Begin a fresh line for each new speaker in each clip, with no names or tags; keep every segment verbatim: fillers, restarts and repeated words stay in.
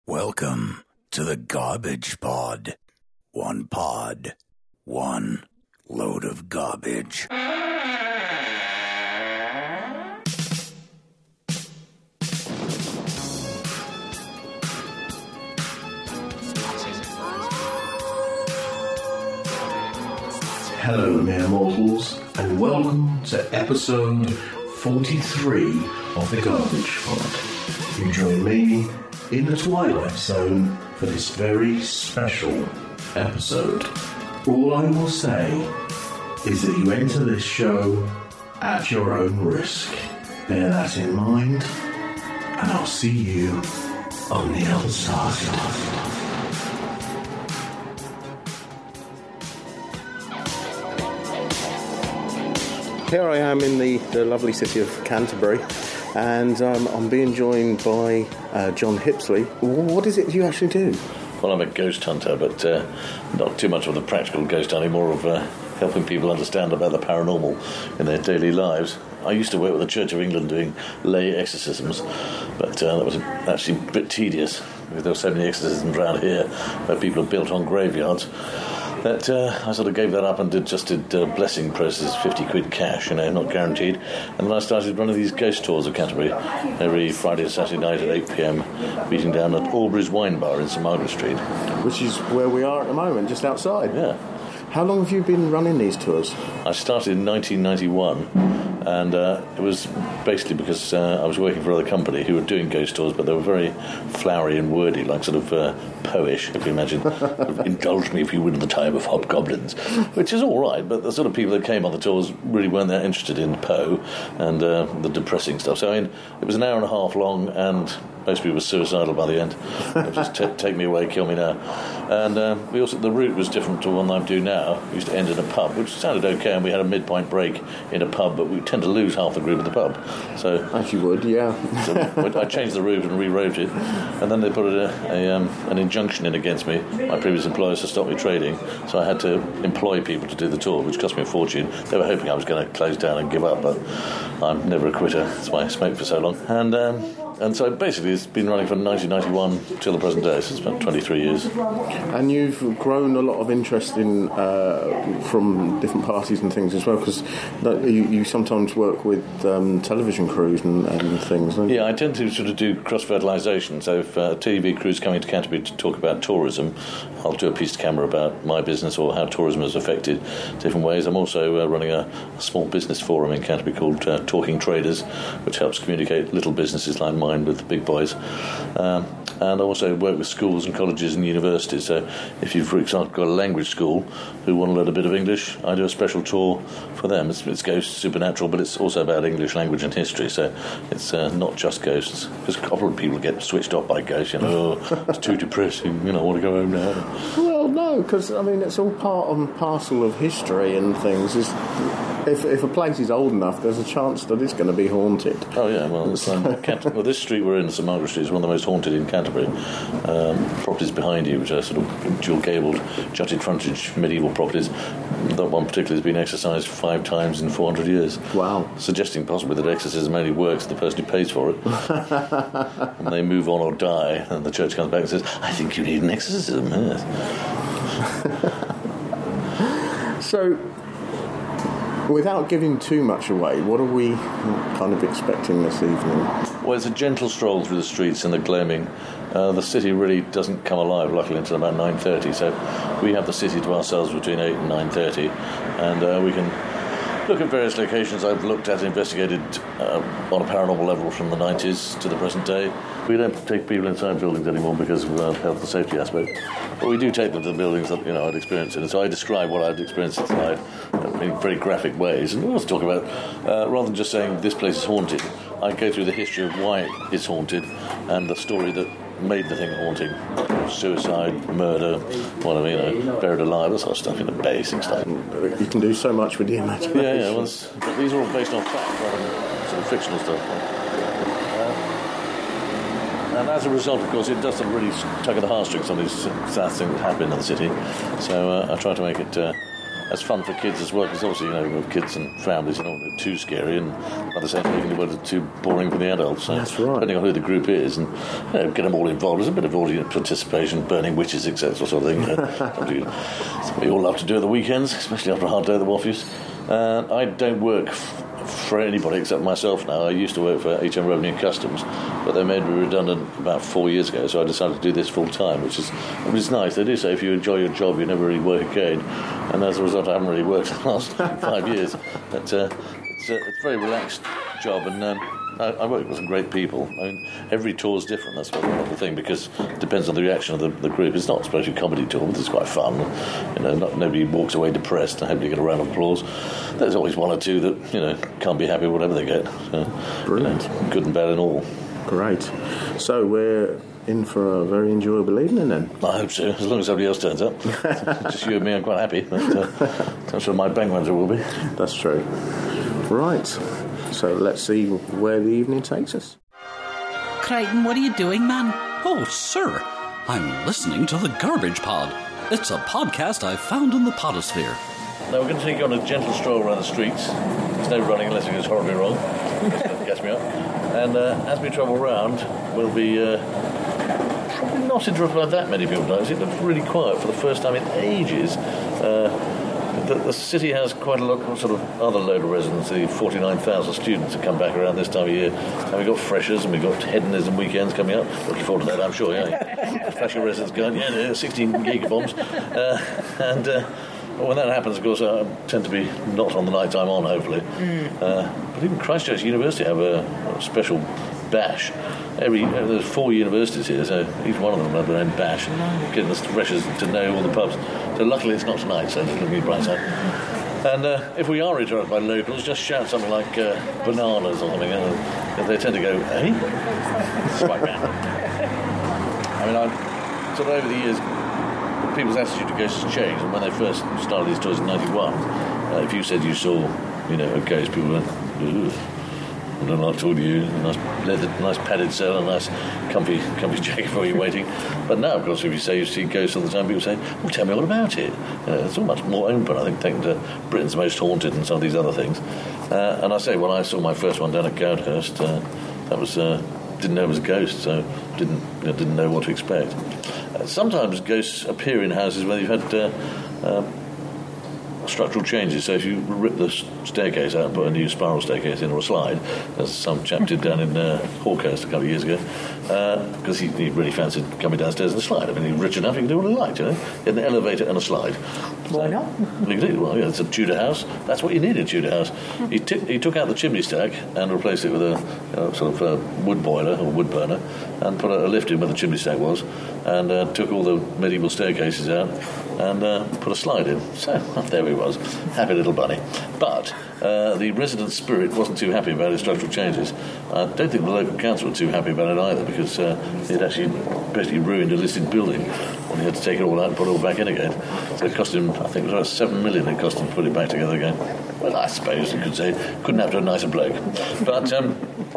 Welcome to the Garbage Pod. One pod, one load of garbage.
Hello, mere mortals, and welcome to episode forty-three of the Garbage Pod. You join me in the Twilight Zone for this very special episode. All I will say is that you enter this show at your own risk. Bear that in mind, and I'll see you on the other side.
Here I am in the, the lovely city of Canterbury, and um, I'm being joined by uh, John Hipsley. What is it you actually do?
Well, I'm a ghost hunter, but uh, not too much of the practical ghost hunting, more of uh, helping people understand about the paranormal in their daily lives. I used to work with the Church of England doing lay exorcisms, but uh, that was actually a bit tedious, because there were so many exorcisms around here where people are built on graveyards. That uh, I sort of gave that up and did just did uh, blessing processes, fifty quid cash, you know, not guaranteed. And then I started running these ghost tours of Canterbury every Friday and Saturday night at eight p.m, meeting down at Aubrey's Wine Bar in St Margaret Street.
Which is where we are at the moment, just outside.
Yeah.
How long have you been running these tours?
I started in nineteen ninety-one, and uh, it was basically because uh, I was working for another company who were doing ghost tours, but they were very flowery and wordy, like sort of uh, poish, if you imagine. Indulge me if you would in the time of hobgoblins, which is all right, but the sort of people that came on the tours really weren't that interested in Poe and uh, the depressing stuff. So, I mean, it was an hour and a half long, and most people were suicidal by the end. Just t- take me away, kill me now. And uh, we also the route was different to one I do now. We used to end in a pub, which sounded okay, and we had a midpoint break in a pub, but we tend to lose half the group at the pub. So
as you would, yeah.
So I changed the route and rewrote it, and then they put a, a, um, an injunction in against me, my previous employers, to stop me trading. So I had to employ people to do the tour, which cost me a fortune. They were hoping I was going to close down and give up, but I'm never a quitter. That's why I smoked for so long. And um, and so basically it's been running from nineteen ninety-one till the present day, so it's about twenty-three years.
And you've grown a lot of interest in uh, from different parties and things as well, because you, you sometimes work with um, television crews and, and things, don't you?
Yeah, I tend to sort of do cross-fertilisation. So if a T V crew's coming to Canterbury to talk about tourism, I'll do a piece to camera about my business or how tourism has affected different ways. I'm also uh, running a, a small business forum in Canterbury called uh, Talking Traders, which helps communicate little businesses like mine with the big boys. Um, and I also work with schools and colleges and universities. So if you've, for example, got a language school who want to learn a bit of English, I do a special tour for them. It's, it's ghosts, supernatural, but it's also about English language and history. So it's uh, not just ghosts. Because a couple of people get switched off by ghosts. You know, oh, it's too depressing. You know, I want to go home now.
Well, no, because I mean it's all part and parcel of history and things. Is if if a place is old enough, there's a chance that it's going to be haunted.
Oh yeah, well, it's, um, well, this street we're in, St Margaret Street, is one of the most haunted in Canterbury. Um, properties behind you, which are sort of dual-gabled, jutted frontage medieval properties. That one particularly has been exorcised five times in four hundred years.
Wow. Suggesting
possibly that exorcism only works for the person who pays for it. And they move on or die, and the church comes back and says, I think you need an exorcism. Yes.
So, without giving too much away, what are we kind of expecting this evening?
Well, it's a gentle stroll through the streets and the gloaming. Uh, the city really doesn't come alive, luckily, until about nine thirty, so we have the city to ourselves between eight and nine thirty, and uh, we can look at various locations I've looked at and investigated uh, on a paranormal level from the nineties to the present day. We don't take people inside buildings anymore because of the health and safety aspect, but we do take them to the buildings that, you know, I'd experienced in. And so I describe what I'd experienced inside in very graphic ways. And we also talk about, uh, rather than just saying this place is haunted, I go through the history of why it's haunted and the story that made the thing haunting. Suicide, murder, what I mean, you know, buried alive, that sort of stuff, you know, basic stuff.
You can do so much with the imagination.
Yeah, yeah, well, these are all based on fact rather than sort of fictional stuff. And as a result, of course, it does sort of really tug at the heartstrings, some of these sad things that happen in the city. So uh, I try to make it uh, that's fun for kids as well, because obviously, you know, with kids and families, you don't want it too scary, and at the same time, you don't want it too boring for the adults. So
that's right.
Depending on who the group is, and you know, get them all involved. There's a bit of audience participation, burning witches, et cetera, sort of thing. You know. We all love to do at the weekends, especially after a hard day at the Waffles. Uh, I don't work f- for anybody except myself now. I used to work for H M Revenue and Customs, but they made me redundant about four years ago, so I decided to do this full time, which is which is nice. They do say if you enjoy your job, you never really work again, and as a result, I haven't really worked for the last five years. But uh, it's, a, it's a very relaxed job, and um, I, I work with some great people. I mean, every tour's different. That's what the thing, because it depends on the reaction of the, the group. It's not supposed to be a comedy tour, but it's quite fun. You know, not, nobody walks away depressed. I hope you get a round of applause. There's always one or two that, you know, can't be happy with whatever they get. So,
Brilliant.
You know, good and bad and all.
Great. So we're in for a very enjoyable evening then.
I hope so, as long as somebody else turns up. Just you and me, I'm quite happy. But uh, I'm sure my bank manager will be.
That's true. Right. So let's see where the evening takes us.
Crichton, what are you doing, man?
Oh, sir, I'm listening to the Garbage Pod. It's a podcast I found in the podosphere.
Now we're going to take you on a gentle stroll around the streets. There's no running unless it goes horribly wrong. Gas me up. And uh, as we travel around, we'll be uh, probably not interrupted by that many people tonight. It looks really quiet for the first time in ages. Uh, the, the city has quite a lot of sort of other load of residents, the forty-nine thousand students that come back around this time of year. And we've got freshers and we've got hedonism weekends coming up. Looking forward to that, I'm sure, yeah. Fresher residents going, yeah, yeah, sixteen gigabombs. Uh, and... Uh, Well, when that happens, of course, I tend to be not on the night I'm on, hopefully. Mm. Uh, but even Christchurch University have a, a special bash. Every uh, there's four universities here, so each one of them have their own bash, and getting the freshers to know all the pubs. So luckily it's not tonight, so it's looking bright side. And uh, if we are interrupted by locals, just shout something like uh, bananas or something, and they tend to go, eh? It's quite random. I mean, I've sort of over the years, people's attitude to ghosts has changed, and when they first started these tours in ninety-one, uh, if you said you saw, you know, a ghost, people went, ugh, I don't know what I told you, a nice leather, nice padded cell, a nice comfy comfy jacket for you waiting. But now, of course, if you say you see ghosts all the time, people say, well, tell me all about it. Uh, it's all much more open, I think, taken to Britain's Most Haunted and some of these other things. Uh, and I say, when I saw my first one down at Goudhurst, uh, that was... Uh, didn't know it was a ghost, so didn't you know, didn't know what to expect. Uh, sometimes ghosts appear in houses where you've had uh, uh, structural changes. So if you rip the staircase out and put a new spiral staircase in or a slide, as some chap did down in uh, Hawkhurst a couple of years ago, because uh, he, he really fancied coming downstairs in a slide. I mean, he's rich enough, he can do what he liked, you know. He had an elevator and a slide.
Why not?
Well, yeah, it's a Tudor house. That's what you need in a Tudor house. He, t- he took out the chimney stack and replaced it with a you know, sort of a wood boiler or wood burner, and put a, a lift in where the chimney stack was, and uh, took all the medieval staircases out and uh, put a slide in. So there he was, happy little bunny. But uh, the resident spirit wasn't too happy about his structural changes. I don't think the local council were too happy about it either, because uh, it actually basically ruined a listed building, and he had to take it all out and put it all back in again. So it cost him, I think it was about seven million it cost him to put it back together again. Well, I suppose you could say couldn't have to a nicer bloke. But um,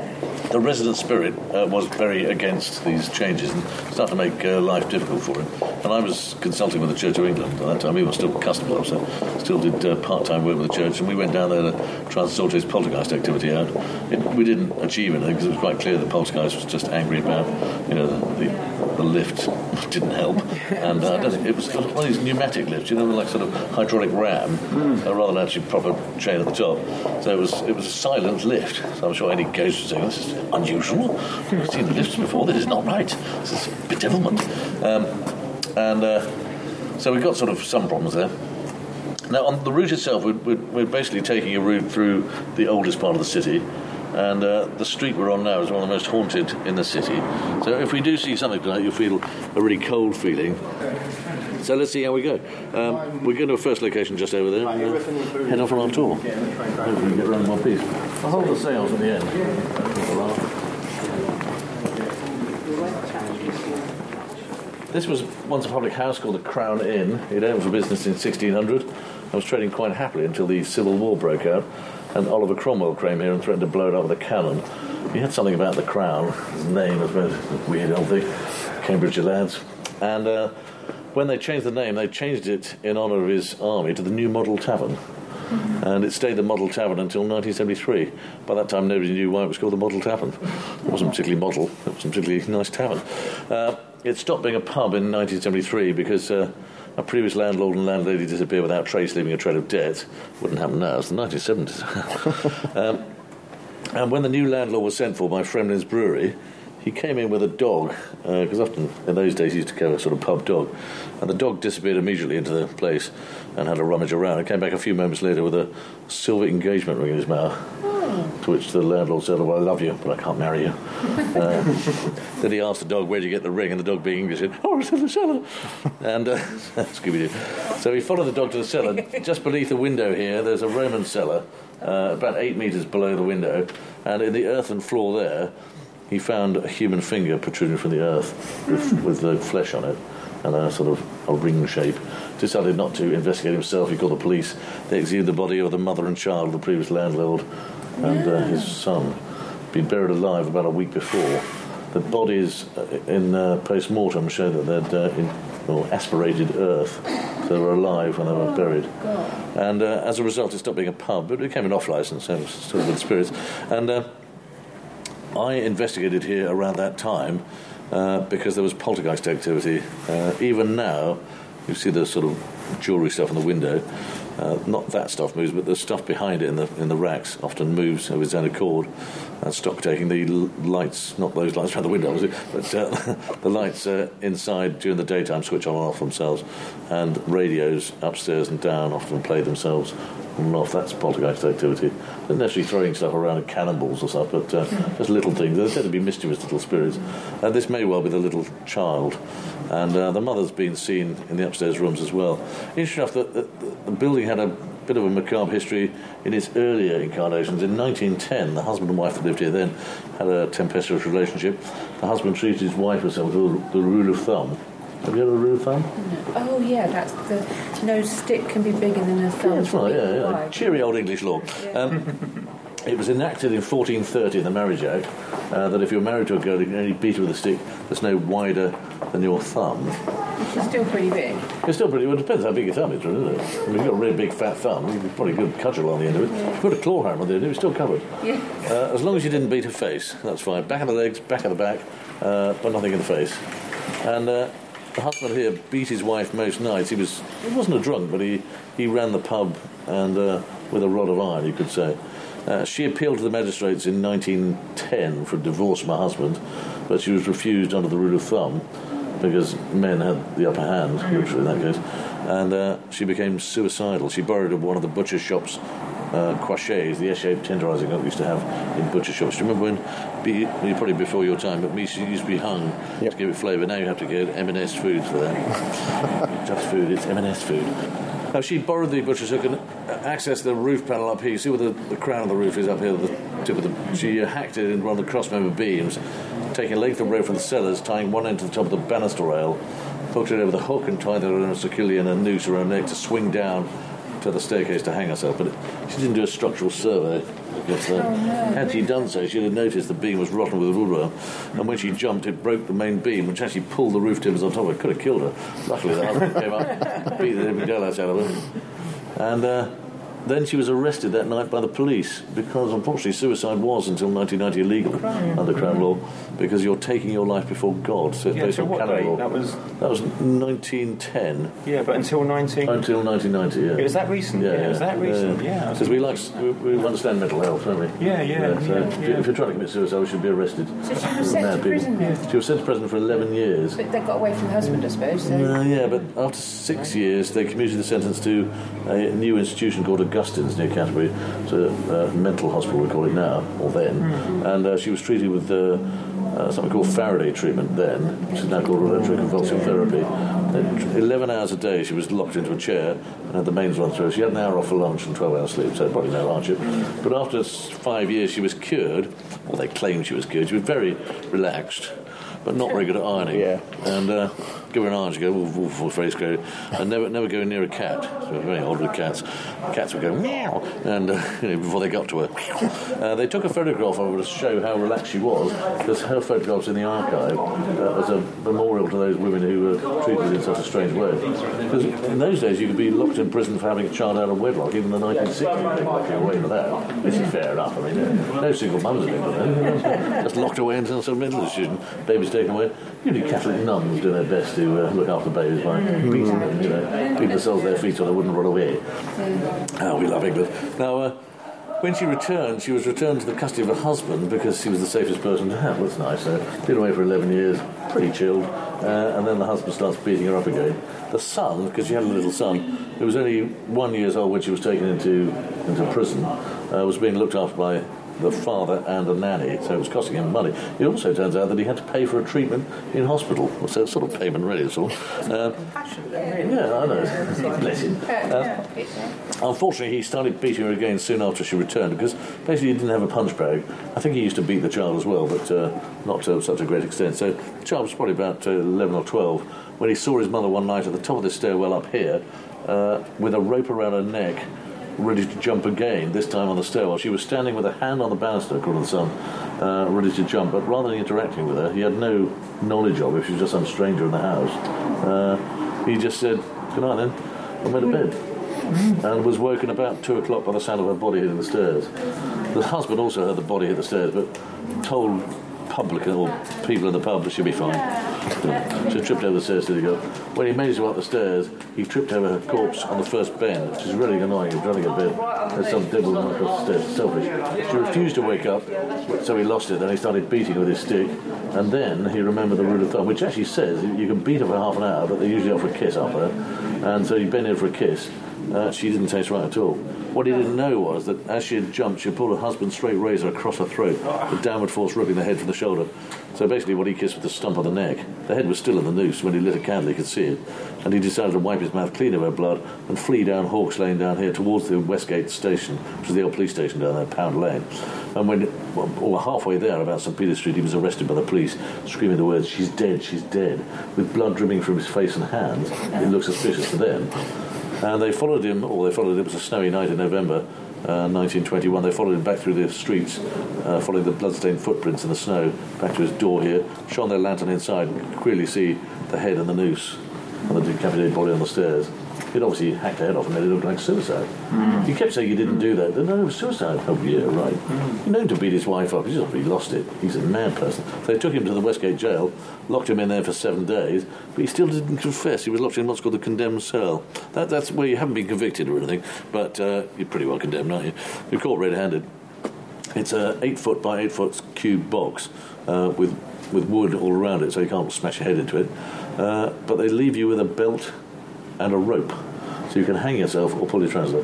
the resident spirit uh, was very against these changes and started to make uh, life difficult for him. And I was consulting with the Church of England at that time. He was still customer, so still did uh, part-time work with the church, and we went down there to try and sort his poltergeist activity out. It, we didn't achieve anything because it was quite clear that poltergeist was just angry about, you know, the, the, the lift didn't help. And uh, I don't think it was one of these pneumatic lifts, you know, like sort of hydraulic ram, mm. uh, rather than actually proper chain at the top. So it was it was a silent lift. So I'm sure any ghost would say, this is unusual. I've seen the lifts before. This is not right. This is bedevilment. Um, and uh, so we've got sort of some problems there. Now, on the route itself, we're, we're, we're basically taking a route through the oldest part of the city, and uh, the street we're on now is one of the most haunted in the city. So if we do see something tonight, you'll feel a really cold feeling. So let's see how we go. Um, we're going to a first location just over there, and uh, head off on our tour. Hopefully we get around one piece. I'll hold the sails at the end. This was once a public house called the Crown Inn. It opened for business in sixteen hundred. I was trading quite happily until the Civil War broke out, and Oliver Cromwell came here and threatened to blow it up with a cannon. He had something about the Crown. His name was a weird old thing. Cambridgeshire lads. And uh, when they changed the name, they changed it in honour of his army to the New Model Tavern. Mm-hmm. And it stayed the Model Tavern until nineteen seventy-three. By that time, nobody knew why it was called the Model Tavern. It wasn't particularly model. It was a particularly nice tavern. Uh, it stopped being a pub in nineteen seventy-three because uh, a previous landlord and landlady disappeared without trace, leaving a trail of debt. Wouldn't happen now. It's the nineteen seventies. um, and when the new landlord was sent for by Fremlin's Brewery, he came in with a dog, because uh, often in those days he used to carry a sort of pub dog, and the dog disappeared immediately into the place and had a rummage around and came back a few moments later with a silver engagement ring in his mouth, oh. to which the landlord said, "Oh, I love you, but I can't marry you." uh, then he asked the dog, "Where'd you get the ring?" And the dog, being English, said, "Oh, it's in the cellar." And uh, Scooby-Doo. So he followed the dog to the cellar. Just beneath the window here, there's a Roman cellar, uh, about eight metres below the window, and in the earthen floor there, he found a human finger protruding from the earth with, with the flesh on it and a sort of a ring shape. Decided not to investigate himself. He called the police. They exhumed the body of the mother and child of the previous landlord and uh, his son. Been buried alive about a week before. The bodies in uh, post-mortem show that they'd uh, in, well, aspirated earth. So they were alive when they were buried. And uh, as a result, it stopped being a pub, but it became an off-licence, so it was still good spirits. And Uh, I investigated here around that time uh, because there was poltergeist activity. Uh, even now, you see the sort of jewellery stuff in the window. Uh, not that stuff moves, but the stuff behind it in the in the racks often moves of its own accord. And stock taking the l- lights, not those lights around the window, obviously, but uh, the lights uh, inside during the daytime switch on and off themselves, and radios upstairs and down often play themselves on and off. That's poltergeist activity. Not necessarily throwing stuff around and cannonballs or stuff, but uh, just little things. They tend to be mischievous little spirits. And this may well be the little child. And uh, the mother's been seen in the upstairs rooms as well. Interesting enough that the, the building had a bit of a macabre history in its earlier incarnations. In nineteen ten, the husband and wife that lived here then had a tempestuous relationship. The husband treated his wife as something called the rule of thumb. Have you heard of a rule of thumb?
Oh, yeah, that's the no stick can be bigger than a thumb.
Yeah, that's right, yeah, yeah. Cheery old English law. Yeah. Um, it was enacted in fourteen thirty in the Marriage Act uh, that if you're married to a girl, you can only beat her with a stick that's no wider than your thumb.
Which is still pretty big.
It's still pretty... Well, it depends how big your thumb is, isn't it? I mean, if you've got a really big fat thumb, you've probably a good cudgel on the end of it. Yeah. If you put a claw hammer on the end of it, it's still covered.
Yeah.
Uh, as long as you didn't beat her face, that's fine. Back of the legs, back of the back, uh, but nothing in the face. And uh, the husband here beat his wife most nights. He was... He wasn't a drunk, but he, he ran the pub and uh, with a rod of iron, you could say. Uh, she appealed to the magistrates in nineteen ten for a divorce from her husband, but she was refused under the rule of thumb because men had the upper hand, literally in that case, and uh, she became suicidal. She borrowed one of the butcher shop's uh, crochets, the S-shaped tenderising hook we used to have in butcher shops. Do you remember when, be, probably before your time, but me, she used to be hung yep. to give it flavour. Now you have to get M and S Foods for that. Just food, it's M and S food. Now, she borrowed the butcher's hook and accessed the roof panel up here. You see where the, the crown of the roof is up here, the tip of the... She uh, hacked it in one of the cross-member beams, taking a length of rope from the cellars, tying one end to the top of the banister rail, hooked it over the hook and tied it around securely in a noose around her neck to swing down to the staircase to hang herself. But it, she didn't do a structural survey. Because, uh, oh, no. Had she done so, she'd have noticed the beam was rotten with a woodworm, and when she jumped, it broke the main beam, which actually pulled the roof timbers on top of it. Could have killed her. Luckily, the husband came up, beat the living daylights out of her. And uh, then she was arrested that night by the police, because unfortunately suicide was, until nineteen ninety, illegal Crown. under Crown law, because you're taking your life before God. So it's
yeah,
based
so
on
what
canon
date?
law.
That was...
That was nineteen ten.
Yeah, but until nineteen...
Until nineteen ninety, yeah.
It was that recent?
Yeah,
yeah,
yeah.
It was that recent, yeah.
Because yeah. we like we, we understand mental health, don't we?
Yeah, yeah.
yeah, so
yeah,
if,
yeah.
You, if you're trying to commit suicide, we should be arrested.
So she was sent to prison then?
She was sent to prison for eleven years.
But they got away from the husband, I suppose. So.
Uh, yeah, but after six years, they commuted the sentence to a new institution called Augustine's near Canterbury. It's a uh, mental hospital, we call it now, or then. Mm-hmm. And uh, she was treated with uh, uh, something called Faraday treatment then, which is now called electroconvulsive therapy. And eleven hours a day she was locked into a chair and had the mains run through her. She had an hour off for lunch and twelve hours sleep, so probably no hardship. But after five years she was cured, or they claimed she was cured. She was very relaxed, but not very good at ironing.
Yeah.
And uh, give her an arm, she'd go, oof, oof, oof, very scary, and never never go near a cat. So very odd with cats. Cats would go meow, and uh, you know, before they got to her. Uh, they took a photograph of her to show how relaxed she was, because her photograph's in the archive uh, as a memorial to those women who were treated in such a strange way. Because in those days you could be locked in prison for having a child out of wedlock, even in the nineteen sixties they locked you away for that. This is fair enough, I mean, uh, no single mums in England, just locked away until some mental institution, babies taken away. Usually Catholic nuns do their best to uh, look after babies by beating them, you know, beating themselves their feet so they wouldn't run away. Oh, we love England. Now, uh, when she returned, she was returned to the custody of her husband because he was the safest person to have. That's nice. So, been away for eleven years, pretty chilled, uh, and then the husband starts beating her up again. The son, because she had a little son, who was only one years old when she was taken into into prison, uh, was being looked after by the father and a nanny, so it was costing him money. It also turns out that he had to pay for a treatment in hospital, so it's sort of payment ready, that's all. Uh, yeah, I know. Bless him. Uh, unfortunately, he started beating her again soon after she returned, because basically he didn't have a punch bag. I think he used to beat the child as well, but uh, not to such a great extent. So the child was probably about uh, eleven or twelve when he saw his mother one night at the top of the stairwell up here uh, with a rope around her neck, ready to jump again, this time on the stairwell. She was standing with her hand on the banister, according to the son, uh, ready to jump, but rather than interacting with her, he had no knowledge of her, she was just some stranger in the house. Uh, he just said, good night then, and went to bed. And was woken about two o'clock by the sound of her body hitting the stairs. The husband also heard the body hit the stairs, but told publican or people in the pub that she'll be fine. So he tripped over the stairs till he got. When he made his way up the stairs, he tripped over her corpse on the first bend, which is really annoying. He was trying to get bed. There's some devil running across the stairs. Selfish. She refused to wake up, so he lost it. Then he started beating her with his stick, and then he remembered the rule of thumb, which actually says you can beat her for half an hour, but they usually offer a kiss after that. And so he bent in for a kiss. Uh, she didn't taste right at all. What he didn't know was that as she had jumped, she had pulled her husband's straight razor across her throat, with downward force ripping the head from the shoulder. So basically what he kissed was the stump of the neck. The head was still in the noose. When he lit a candle, he could see it. And he decided to wipe his mouth clean of her blood and flee down Hawks Lane down here towards the Westgate station, which is the old police station down there, Pound Lane. And when, well, halfway there, about St Peter Street, he was arrested by the police, screaming the words, "She's dead, she's dead," with blood dripping from his face and hands. It looked suspicious to them. And they followed him, or they followed, it was a snowy night in November, uh, nineteen twenty-one, they followed him back through the streets, uh, following the bloodstained footprints in the snow, back to his door here, shone their lantern inside, and could clearly see the head and the noose, and the decapitated body on the stairs. He'd obviously hacked her head off and made it look like suicide. Mm. He kept saying he didn't do that. No, it was suicide. Oh, yeah, right. Mm. He known to beat his wife up. He's just he lost it. He's a mad person. So they took him to the Westgate jail, locked him in there for seven days, but he still didn't confess. He was locked in what's called the condemned cell. That, that's where you haven't been convicted or anything, but uh, you're pretty well condemned, aren't you? You're caught red-handed. It's a eight foot by eight foot cube box uh, with with wood all around it, so you can't smash your head into it. Uh, but they leave you with a belt and a rope, so you can hang yourself or pull your trousers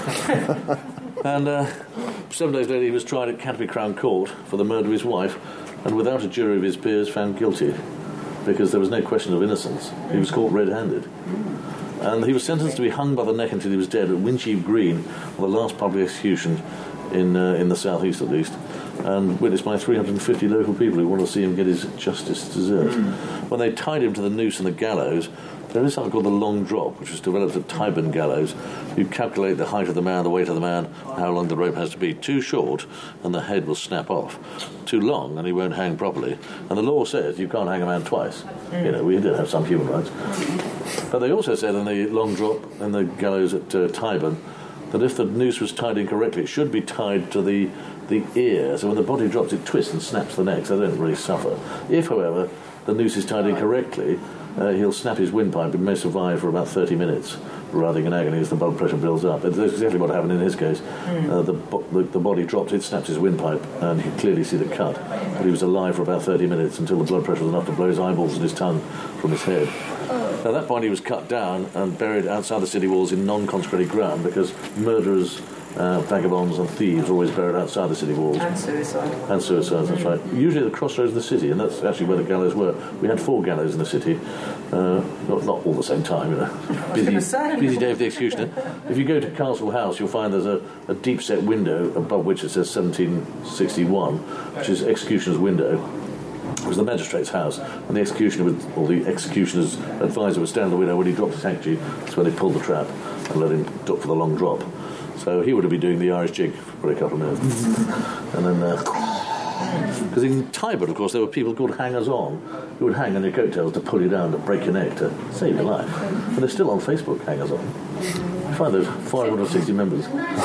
up. And uh, seven days later he was tried at Canterbury Crown Court for the murder of his wife, and without a jury of his peers found guilty, because there was no question of innocence. He was caught red-handed. And he was sentenced to be hung by the neck until he was dead at Wincheap Green, on the last public execution in uh, in the south-east at least, and witnessed by three hundred fifty local people who want to see him get his justice deserved. Mm. When they tied him to the noose and the gallows, there is something called the long drop, which was developed at Tyburn Gallows. You calculate the height of the man, the weight of the man, how long the rope has to be. Too short, and the head will snap off. Too long, and he won't hang properly. And the law says you can't hang a man twice. Mm. You know, we did have some human rights. But they also said in the long drop and the gallows at uh, Tyburn that if the noose was tied incorrectly, it should be tied to the, the ear. So when the body drops, it twists and snaps the neck, so they don't really suffer. If, however, the noose is tied incorrectly, Uh, he'll snap his windpipe and may survive for about thirty minutes, writhing in agony as the blood pressure builds up. That's exactly what happened in his case. Mm. Uh, the, bo- the, the body dropped, it snapped his windpipe, and he could clearly see the cut. But he was alive for about thirty minutes until the blood pressure was enough to blow his eyeballs and his tongue from his head. At that point he was cut down and buried outside the city walls in non-consecrated ground, because murderers, Uh, vagabonds and thieves are always buried outside the city walls.
And suicide.
And suicides, that's right. Usually at the crossroads of the city, and that's actually where the gallows were. We had four gallows in the city, uh, not, not all the same time, you know. Busy, busy day of the executioner. If you go to Castle House, you'll find there's a, a deep-set window above which it says seventeen sixty-one, which is executioner's window. It was the magistrate's house, and the executioner, would, or the executioner's advisor, would stand in the window. When he dropped his handkerchief, that's when they pulled the trap and let him duck for the long drop. So he would have been doing the Irish jig for a couple of minutes. And then, because uh, in Tybert, of course, there were people called hangers-on who would hang on your coattails to pull you down, to break your neck, to save your life. And they're still on Facebook, hangers-on. I find those five hundred sixty members.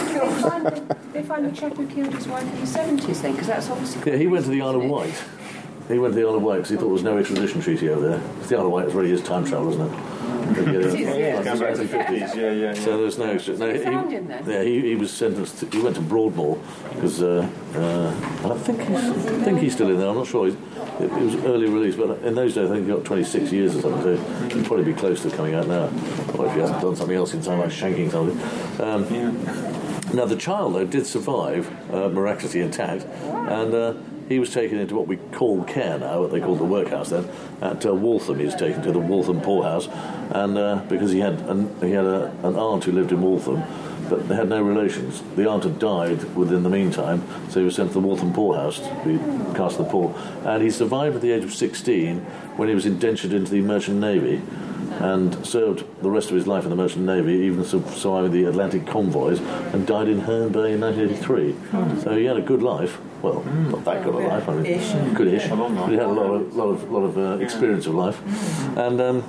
They find the chap who killed his wife in the seventies then, because that's obviously...
Yeah, he went to the Isle of Wight. He went to the Isle of Wight because he thought there was no extradition treaty over there. Because the Isle of Wight really is time travel, isn't it?
Yeah,
Going back to the fifties, yeah, yeah, yeah.
So there's no extra. No, he,
found him then?
yeah, he, he was sentenced. To, he went to Broadmoor because uh, uh, I think he's, I think he's still in there. I'm not sure. He's, it, it was early release, but in those days I think he got twenty-six years or something. So he'd probably be close to coming out now. Or if he hasn't done something else in time, like shanking something. Um,
Yeah.
Now the child though did survive, uh, miraculously intact, and. Uh, He was taken into what we call care now, what they called the workhouse then, at uh, Waltham. He was taken to the Waltham poorhouse, and uh, because he had an, he had a, an aunt who lived in Waltham, but they had no relations. The aunt had died within the meantime, so he was sent to the Waltham poorhouse to be cast to the poor. And he survived at the age of sixteen when he was indentured into the Merchant Navy, and served the rest of his life in the Merchant Navy, even surviving the Atlantic convoys, and died in Herne Bay in nineteen eighty-three. So he had a good life. Well, not that good a life, I mean, good-ish. But he had a lot of, lot of, lot of uh, experience of life. And um,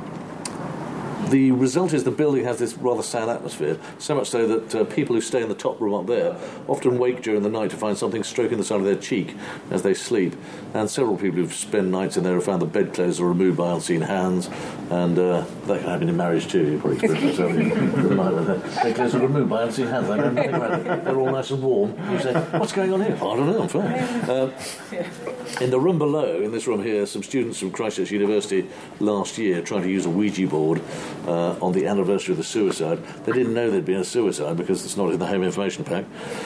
the result is the building has this rather sad atmosphere, so much so that uh, people who stay in the top room up there often wake during the night to find something stroking the side of their cheek as they sleep. And several people who've spent nights in there have found the bedclothes are removed by unseen hands, and uh, that can happen in marriage too. You probably experienced that in the night when the bedclothes are removed by unseen hands. They don't think about it. They're all nice and warm. You say, "What's going on here?" "I don't know, I'm fine." Um, in the room below, in this room here, some students from Christchurch University last year tried to use a Ouija board Uh, on the anniversary of the suicide. They didn't know there'd been a suicide because it's not in the home information pack.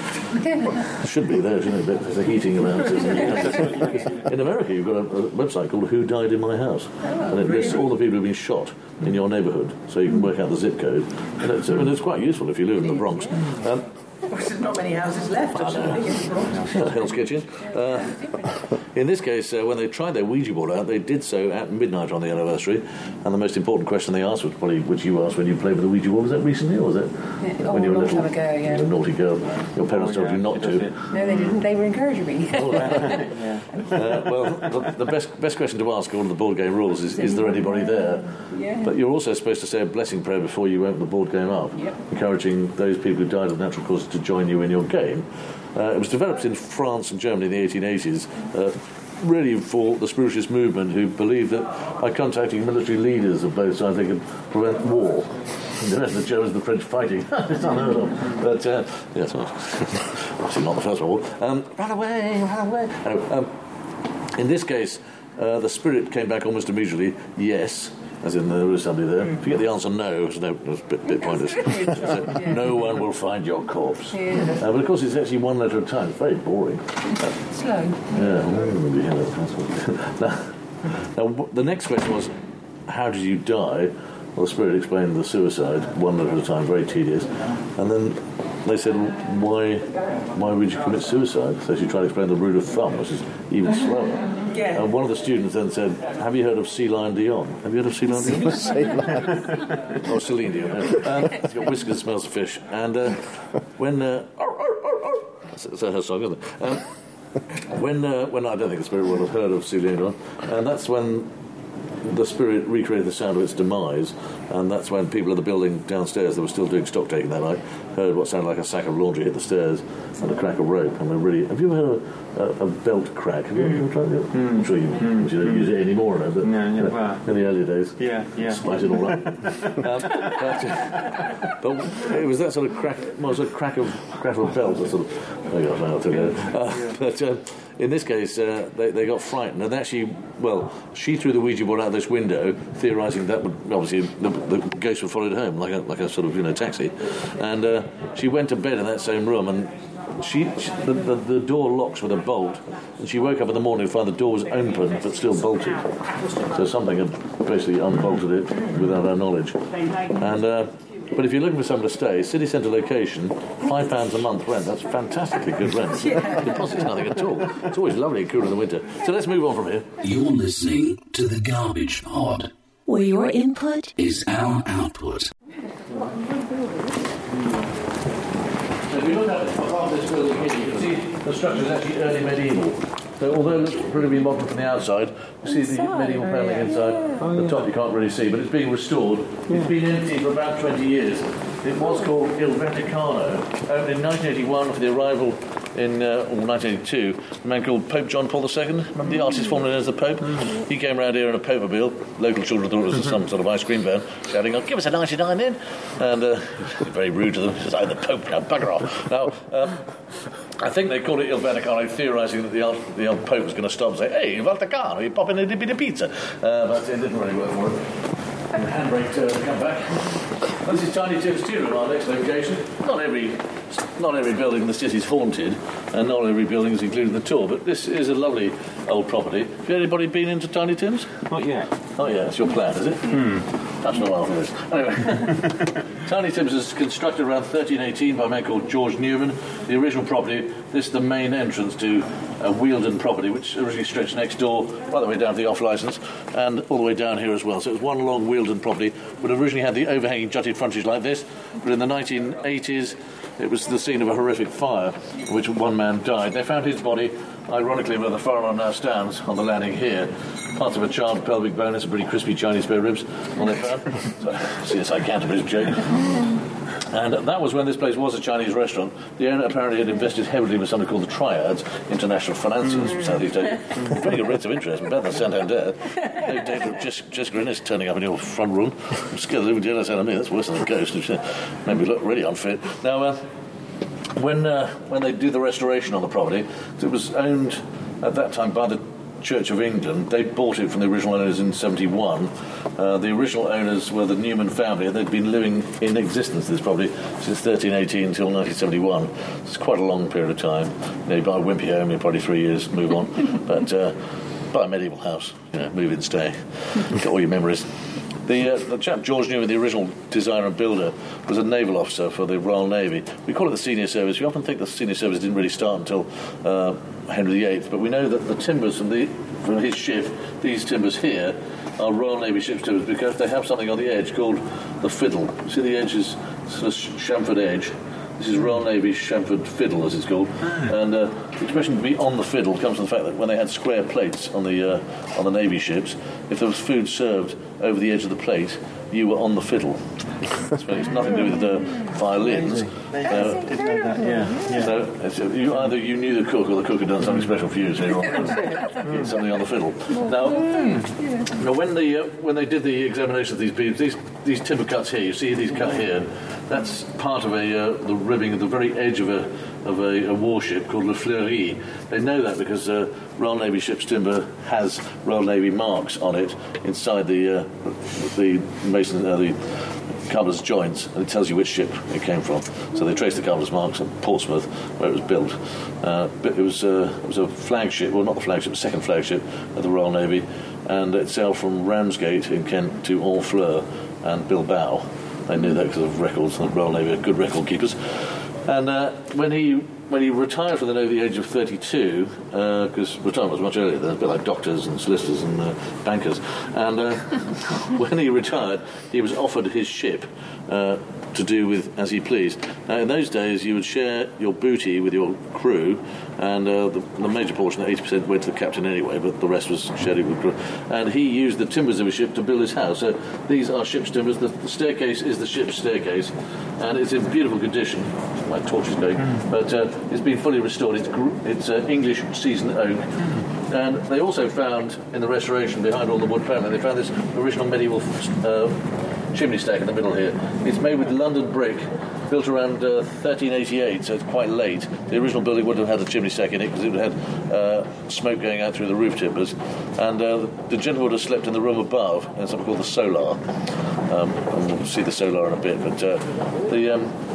It should be there, shouldn't it? But there's a heating around it. In America, you've got a, a website called Who Died in My House, and it lists all the people who've been shot in your neighbourhood, so you can work out the zip code. And it's, I mean, it's quite useful if you live in the Bronx. Um,
There's not many houses left.
Yeah, Hell's Kitchen. Uh, in this case, uh, when they tried their Ouija board out, they did so at midnight on the anniversary, and the most important question they asked was probably which you asked when you played with the Ouija board. Was that recently, or was it
Yeah,
when
oh,
you were
a long
little,
time ago, yeah.
a naughty girl? Your parents
Oh,
told
yeah,
you not
she
to.
does it.
No, they didn't. They were encouraging me.
Oh, right. uh, well, the, the best best question to ask according to the board game rules is: is there anybody there?
Yeah.
But you're also supposed to say a blessing prayer before you open the board game up,
Yep.
encouraging those people who died of natural causes to join you in your game. Uh, it was developed in France and Germany in the eighteen eighties, uh, really for the spiritualist movement, who believed that by contacting military leaders of both sides they could prevent war. And the rest of the Germans and the French fighting. It's unheard of. But, uh, yes, obviously not the First World War. Um, run away, run away. Anyway, um, in this case, uh, the spirit came back almost immediately, yes, as in there is somebody there. If you get the answer no, it's, no, it's a bit, bit pointless. So, no one will find your corpse.
Yeah.
Uh, but of course it's actually one letter at a time. It's very boring. Uh,
Slow.
yeah, mm, yeah, that's now, now, w- the next question was, how did you die? Well, the spirit explained the suicide, one letter at a time, very tedious. And then they said, why why would you commit suicide? So she tried to explain the rule of thumb, which is even slower.
Yeah.
And one of the students then said, have you heard of Sea Lion Dion? Have you heard of Sea Lion Dion? Oh, Celine Dion. Yeah. Um, it's got whiskers, smells of fish. And uh, when... Uh, that's, that's her song, isn't it? Um, when, uh, when I don't think the spirit would have heard of Celine Dion. And that's when the spirit recreated the sound of its demise, and that's when people in the building downstairs that were still doing stock taking that night heard what sounded like a sack of laundry hit the stairs and a crack of rope. And they really, have you ever heard a, a, a belt crack? Have you ever tried it? Mm. I'm sure you, mm. you don't use it anymore now, but
No, yeah,
you know,
well.
in the early days,
Yeah, yeah.
slice it all up. um, but, uh, but it was that sort of crack, well, it was a crack of crack of a belt that sort of. I got that out of uh, But. Um, In this case, uh, they, they got frightened, and actually, well, she threw the Ouija board out this window, theorising that would obviously the, the ghost would follow it home like a like a sort of you know taxi, and uh, she went to bed in that same room, and she, she the, the the door locks with a bolt, and she woke up in the morning to find the door was open but still bolted, so something had basically unbolted it without her knowledge, and. Uh, But if you're looking for somewhere to stay, city centre location, five pounds a month rent. That's fantastically good rent.
Yeah.
Deposit's nothing at all. It's always lovely and cool in the winter. So let's move on from here.
You're listening to the Garbage Pod.
Where your input
Is our output.
So if you look at half this building here, you can see the structure is actually early medieval. So although it looks pretty modern from the outside, you see the medieval paneling inside. The top you can't really see, but it's being restored. It's been empty for about twenty years. It was called Il Vaticano, opened in nineteen eighty-one for the arrival in uh, or nineteen eighty-two, a man called Pope John Paul the Second, remember the artist formerly known as the Pope? Mm. He came round here in a Popemobile. Local children thought it was some sort of ice cream van, shouting, "Oh, give us a ninety-nine then!" And uh, very rude to them. He says, "I'm the Pope now, bugger off." Now, um, I think they called it Il Vaticano, theorising that the old, the old Pope was going to stop and say, "Hey, Il Vaticano, you pop in a bit of pizza." Uh, but it didn't really work for him. And the handbrake to come back. This is Tiny Tim's Tea Room, our next location. Not every, not every building in the city is haunted, and not every building is included in the tour, but this is a lovely old property. Have anybody been into Tiny Tim's?
Not yet.
Oh yeah, it's your plan, is it? Hmm. That's not after this. Anyway, Tiny Tim's was constructed around thirteen eighteen by a man called George Newman. The original property, this is the main entrance to uh, Wealdon property, which originally stretched next door, right the way down to the off licence, and all the way down here as well. So it was one long Wealdon property, but originally had the overhanging jutted frontage like this, but in the nineteen eighties it was the scene of a horrific fire, in which one man died. They found his body, ironically, where the firearm now stands, on the landing here. Parts of a charred pelvic bone and some pretty crispy Chinese spare ribs on their found. So, C S I Canterbury's joke. And that was when this place was a Chinese restaurant. The owner apparently had invested heavily with something called the Triads, international financiers from Southeast Asia. Very good rates of interest, better than Santander. No David Jess, Jess Grinnis turning up in your front room. I'm scared the living daylights out of me. That's worse than a ghost. Which made me look really unfit. Now, uh, when uh, when they did the restoration on the property, it was owned at that time by the Church of England. They bought it from the original owners in seventy-one. Uh, the original owners were the Newman family, and they'd been living in existence this property since thirteen eighteen until nineteen seventy-one. It's quite a long period of time. You know, you buy a wimpy home in probably three years, move on. But uh, buy a medieval house, you know, move in, stay, get all your memories. The, uh, the chap George Newman, the original designer and builder, was a naval officer for the Royal Navy. We call it the senior service. We often think the senior service didn't really start until uh, Henry the Eighth, but we know that the timbers from, the, from his ship, these timbers here, are Royal Navy ship's timbers because they have something on the edge called the fiddle. See the edge is sort of chamfered edge. This is Royal Navy chamfered fiddle, as it's called. And uh, the expression to be on the fiddle comes from the fact that when they had square plates on the uh, on the Navy ships, if there was food served over the edge of the plate, you were on the fiddle. So it's nothing to do with the violins. Uh,
yeah, yeah.
So it's, uh, you, either you knew the cook or the cook had done something special for you, so you're on, something on the fiddle. Now, now when the uh, when they did the examination of these beams, these these timber cuts here, you see these cut here, that's part of a uh, the ribbing at the very edge of a of a, a warship called Le Fleury. They know that because uh, Royal Navy ship's timber has Royal Navy marks on it inside the uh, the mason uh, the carpenter's joints, and it tells you which ship it came from. So they traced the carpenter's marks at Portsmouth, where it was built. Uh, but it was uh, it was a flagship, well, not the flagship, the second flagship of the Royal Navy, and it sailed from Ramsgate in Kent to Honfleur and Bilbao. They knew that because of records, and the Royal Navy are good record keepers. And uh, when he when he retired from the Navy at the age of thirty-two, because uh, retirement was much earlier, they're a bit like doctors and solicitors and uh, bankers, and uh, when he retired, he was offered his ship uh, to do with as he pleased. Now, in those days, you would share your booty with your crew, and uh, the, the major portion, eighty percent, went to the captain anyway, but the rest was shared with the crew. And he used the timbers of his ship to build his house. So these are ship's timbers. The, the staircase is the ship's staircase, and it's in beautiful condition. My torch is going, but uh, it's been fully restored. It's, gr- it's uh, English seasoned oak. And they also found, in the restoration, behind all the wood paneling, they found this original medieval uh, chimney stack in the middle here. It's made with London brick, built around uh, thirteen eighty-eight, so it's quite late. The original building wouldn't have had a chimney stack in it because it would have had uh, smoke going out through the roof timbers. And uh, the gentleman would have slept in the room above, in something called the solar. Um, and we'll see the solar in a bit, but uh, the... Um,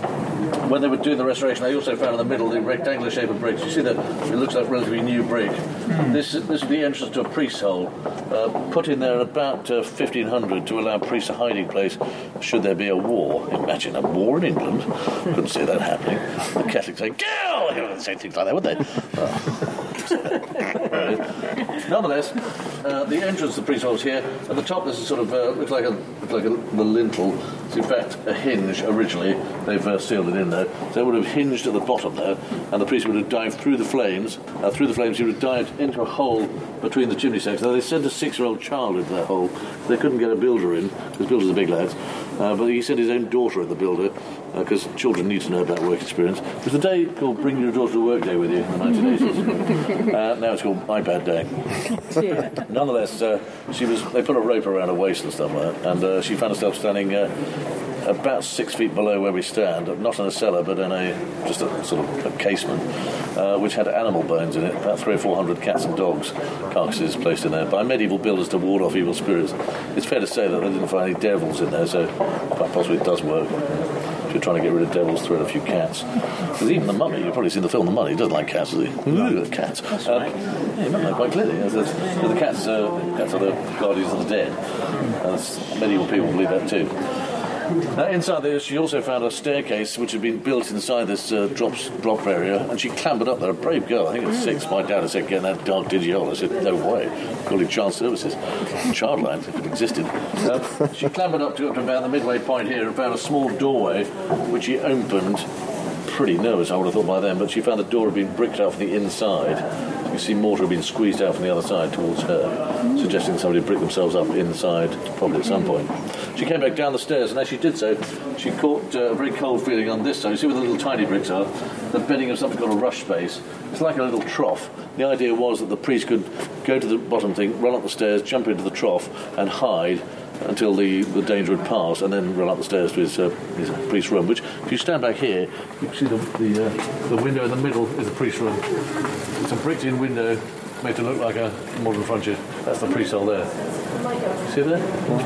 when they were doing the restoration, they also found in the middle the rectangular shape of bricks. You see that it looks like relatively new brick. Mm. This this is the entrance to a priest's hole, uh, put in there at about uh, fifteen hundred to allow priests a hiding place should there be a war. Imagine a war in England. Couldn't see that happening. The Catholics say, "Kill!" They wouldn't say things like that, would they? Well, nonetheless, uh, the entrance to the priest's hole is here. At the top, this is sort of uh, looks like a looks like a, the lintel. It's in fact a hinge originally. They've uh, sealed it in there. So it would have hinged at the bottom there, and the priest would have dived through the flames. Uh, through the flames, he would have dived into a hole between the chimney stacks. Now, they sent a six-year-old child into that hole. They couldn't get a builder in, because builders are big lads. Uh, but he sent his own daughter in the builder, because uh, children need to know about work experience. It was a day called Bring Your Daughter to Work Day with you in the nineteen eighties. uh, now it's called iPad Day. Yeah. Nonetheless, uh, she was. They put a rope around her waist and stuff like that, and uh, she found herself standing uh, about six feet below where we stand, not in a cellar, but in a just a sort of a casement, uh, which had animal bones in it, about three or four hundred cats and dogs carcasses placed in there by medieval builders to ward off evil spirits. It's fair to say that they didn't find any devils in there, so quite possibly it does work. If you're trying to get rid of devils, throw in a few cats. Because even the mummy, you've probably seen the film The Mummy, he doesn't like cats, does he? No. Cats. That's uh, right. Yeah, you remember that quite clearly. The, the cats, uh, cats are the guardians of the dead. And medieval people believe that too. Now, inside there, she also found a staircase which had been built inside this uh, drop, drop area, and she clambered up there. A brave girl, I think at six. My dad had said, get in that dark dingy hole. I said, no way. Calling child services. Childline, if it existed. Uh, she clambered up to, up to about the midway point here and found a small doorway, which she opened. Pretty nervous, I would have thought by then, but she found the door had been bricked out from the inside. You see mortar had been squeezed out from the other side towards her, suggesting somebody bricked themselves up inside, probably at some point. She came back down the stairs, and as she did so, she caught uh, a very cold feeling on this side. You see where the little tiny bricks are? The bedding of something called a rush space. It's like a little trough. The idea was that the priest could go to the bottom thing, run up the stairs, jump into the trough, and hide until the, the danger had passed, and then run up the stairs to his, uh, his priest's room, which, if you stand back here, you can see the the, uh, the window in the middle is the priest's room. It's a bricked-in window made to look like a modern frontier. That's the priest's hole there. See there?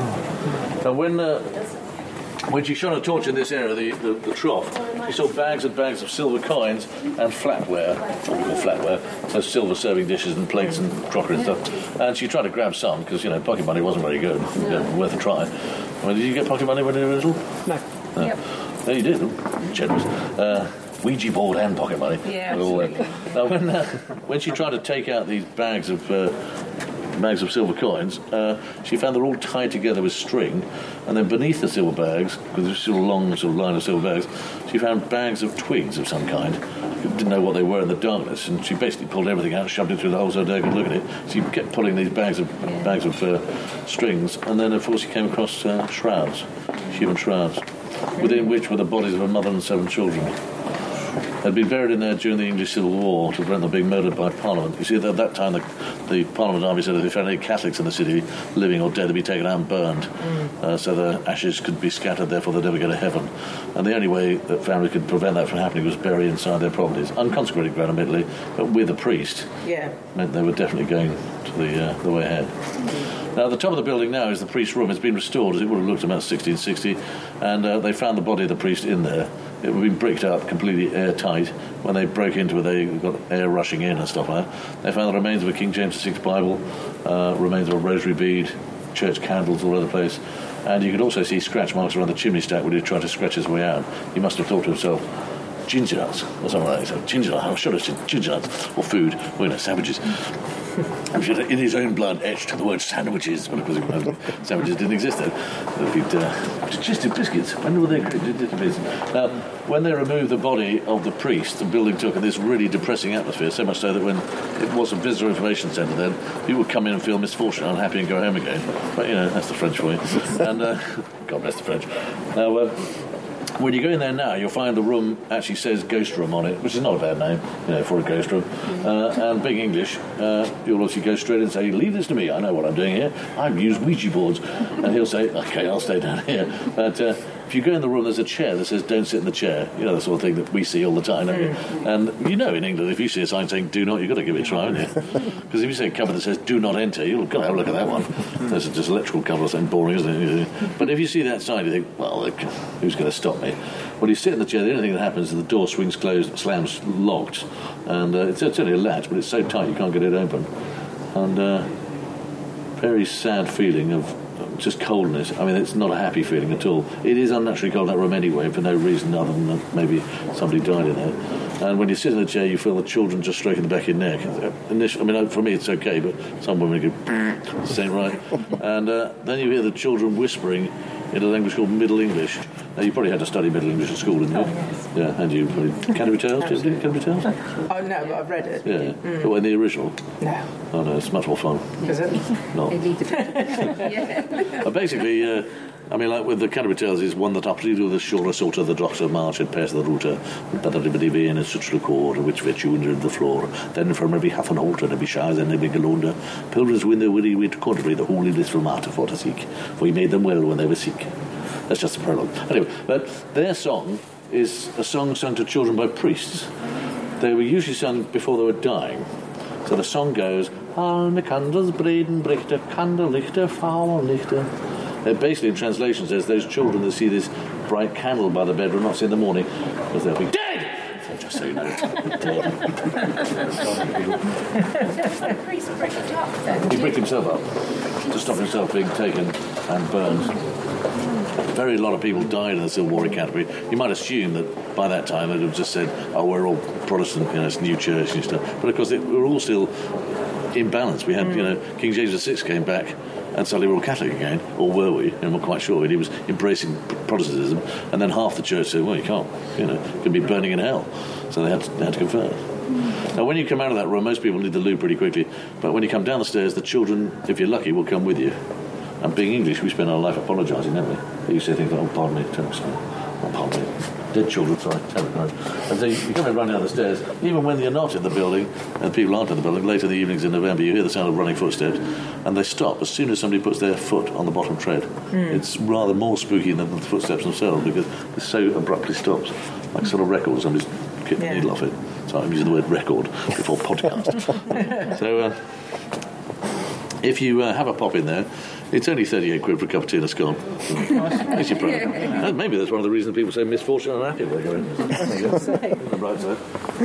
Wow. And when... Uh, When she shone a torch in this area, the, the, the trough, she saw bags and bags of silver coins and flatware, what we call flatware, so silver serving dishes and plates and crockery and stuff. And she tried to grab some, because, you know, pocket money wasn't very good. Yeah, worth a try. I mean, did you get pocket money when you were little? No. no. Yep. No, you did. Generous. Uh, Ouija board and pocket money. Yeah, all, uh, now, when, uh, when she tried to take out these bags of... Uh, bags of silver coins, uh, she found they're all tied together with string, and then beneath the silver bags, with this sort of long sort of line of silver bags, she found bags of twigs of some kind. She didn't know what they were in the darkness, and she basically pulled everything out, shoved it through the hole so Dad could look at it. She kept pulling these bags of yeah. bags of uh, strings, and then of course she came across uh, shrouds, human shrouds, within which were the bodies of a mother and seven children. They'd been buried in there during the English Civil War to prevent them being murdered by Parliament. You see, at that time, the, the Parliament Army said that if they found any Catholics in the city, living or dead, they'd be taken out and burned, mm. uh, so the ashes could be scattered, therefore they'd never go to heaven. And the only way that family could prevent that from happening was bury inside their properties. Unconsecrated ground, admittedly, but with a priest. Yeah. Meant they were definitely going to the, uh, the way ahead. Mm. Now, the top of the building now is the priest's room. It's been restored, as it would have looked about sixteen sixty, and uh, they found the body of the priest in there. It had been bricked up, completely airtight. When they broke into it, they got air rushing in and stuff like that. They found the remains of a King James the Sixth Bible, uh, remains of a rosary bead, church candles all over the place. And you could also see scratch marks around the chimney stack where he tried to scratch his way out. He must have thought to himself, ginger nuts, or something like that. So, ginger nuts, I'm sure it's ginger nuts, or food, or, you know, sandwiches. I'm sure in his own blood etched the word sandwiches, but because sandwiches didn't exist then. Uh, digestive biscuits, when were they created? Now, when they removed the body of the priest, the building took this really depressing atmosphere, so much so that when it was a visitor information centre then, people would come in and feel misfortunate, unhappy and go home again. But, you know, that's the French for you. And, uh, God bless the French. Now, uh, when you go in there now, you'll find the room actually says ghost room on it, which is not a bad name, you know, for a ghost room. Uh, and being English, uh, you'll also go straight in and say, leave this to me, I know what I'm doing here. I've used Ouija boards. And he'll say, okay, I'll stay down here. But uh,
if you go in the room, there's a chair that says "Don't sit in the chair." You know, the sort of thing that we see all the time. Don't you? And you know, in England, if you see a sign saying "Do not," you've got to give it a try, haven't you? Because if you see a cupboard that says "Do not enter," you've got to have a look at that one. There's just electrical cupboard or something boring, isn't it? But if you see that sign, you think, well, who's going to stop me? Well, you sit in the chair, the only thing that happens is the door swings closed, slams locked, and uh, it's, it's only a latch, but it's so tight you can't get it open. And uh, very sad feeling of just coldness. I mean, it's not a happy feeling at all. It is unnaturally cold in that room anyway, for no reason other than that maybe somebody died in there. And when you sit in the chair, you feel the children just stroking the back of your neck. Initially, I mean, for me it's okay, but some women go, this ain't right. And uh, then you hear the children whispering in a language called Middle English. Now, you probably had to study Middle English at school, didn't you?
Oh, yes.
Yeah, and you probably... Canterbury Tales? Did you do Canterbury Tales?
Oh, no, but I've read it.
Yeah.
Mm.
But in the original?
No.
Oh, no, it's much more fun.
Is it?
No.
Yeah.
Uh, basically, uh, I mean, like with the Canterbury Tales, is one that after you do the shore sort of the doctor march and pass the router, but everybody be in a such record, which virtue under the floor. Then from every half an altar, every shires and every galonder, pilgrims win their weary way to Canterbury, the holy little martyr for to seek, for he made them well when they were sick. That's just a prologue. Anyway, but their song is a song sung to children by priests. They were usually sung before they were dying. So the song goes, Al me candles breeden brichte, candelichte, faulichte. It basically, in translation, says those children that see this bright candle by the bed will not see in the morning because they'll be dead! So just so you know.
The priest bricked up then.
He bricked himself up to stop himself being taken and burned. A very lot of people died in the Civil War in Canterbury. You might assume that by that time they'd have just said, oh, we're all Protestant, you know, it's new church and stuff. But of course, they were all still in balance. We had, mm. you know, King James the Sixth came back and suddenly we're all Catholic again, or were we? And we're quite sure. And he was embracing Protestantism, and then half the church said, well, you can't, you know, you can be burning in hell. So they had to, they had to convert. Mm. Now, when you come out of that room, most people need the loo pretty quickly, but when you come down the stairs, the children, if you're lucky, will come with you. And being English, we spend our life apologising, don't we? You say things like, oh, pardon me, terrible, sorry. Oh, pardon me. Dead children, sorry, terrible. And so you come in running down the stairs, even when you're not in the building, and people aren't in the building, later in the evenings in November, you hear the sound of running footsteps, and they stop as soon as somebody puts their foot on the bottom tread. Mm. It's rather more spooky than the footsteps themselves, because it so abruptly stops, like sort of record, somebody's kicked the needle off it. So I'm using the word record before podcast. so, uh, if you uh, have a pop in there, it's only thirty-eight quid for a cup of tea and a scone. Makes you proud. Yeah. Maybe that's one of the reasons people say misfortune and happy when they go in. Right, sir.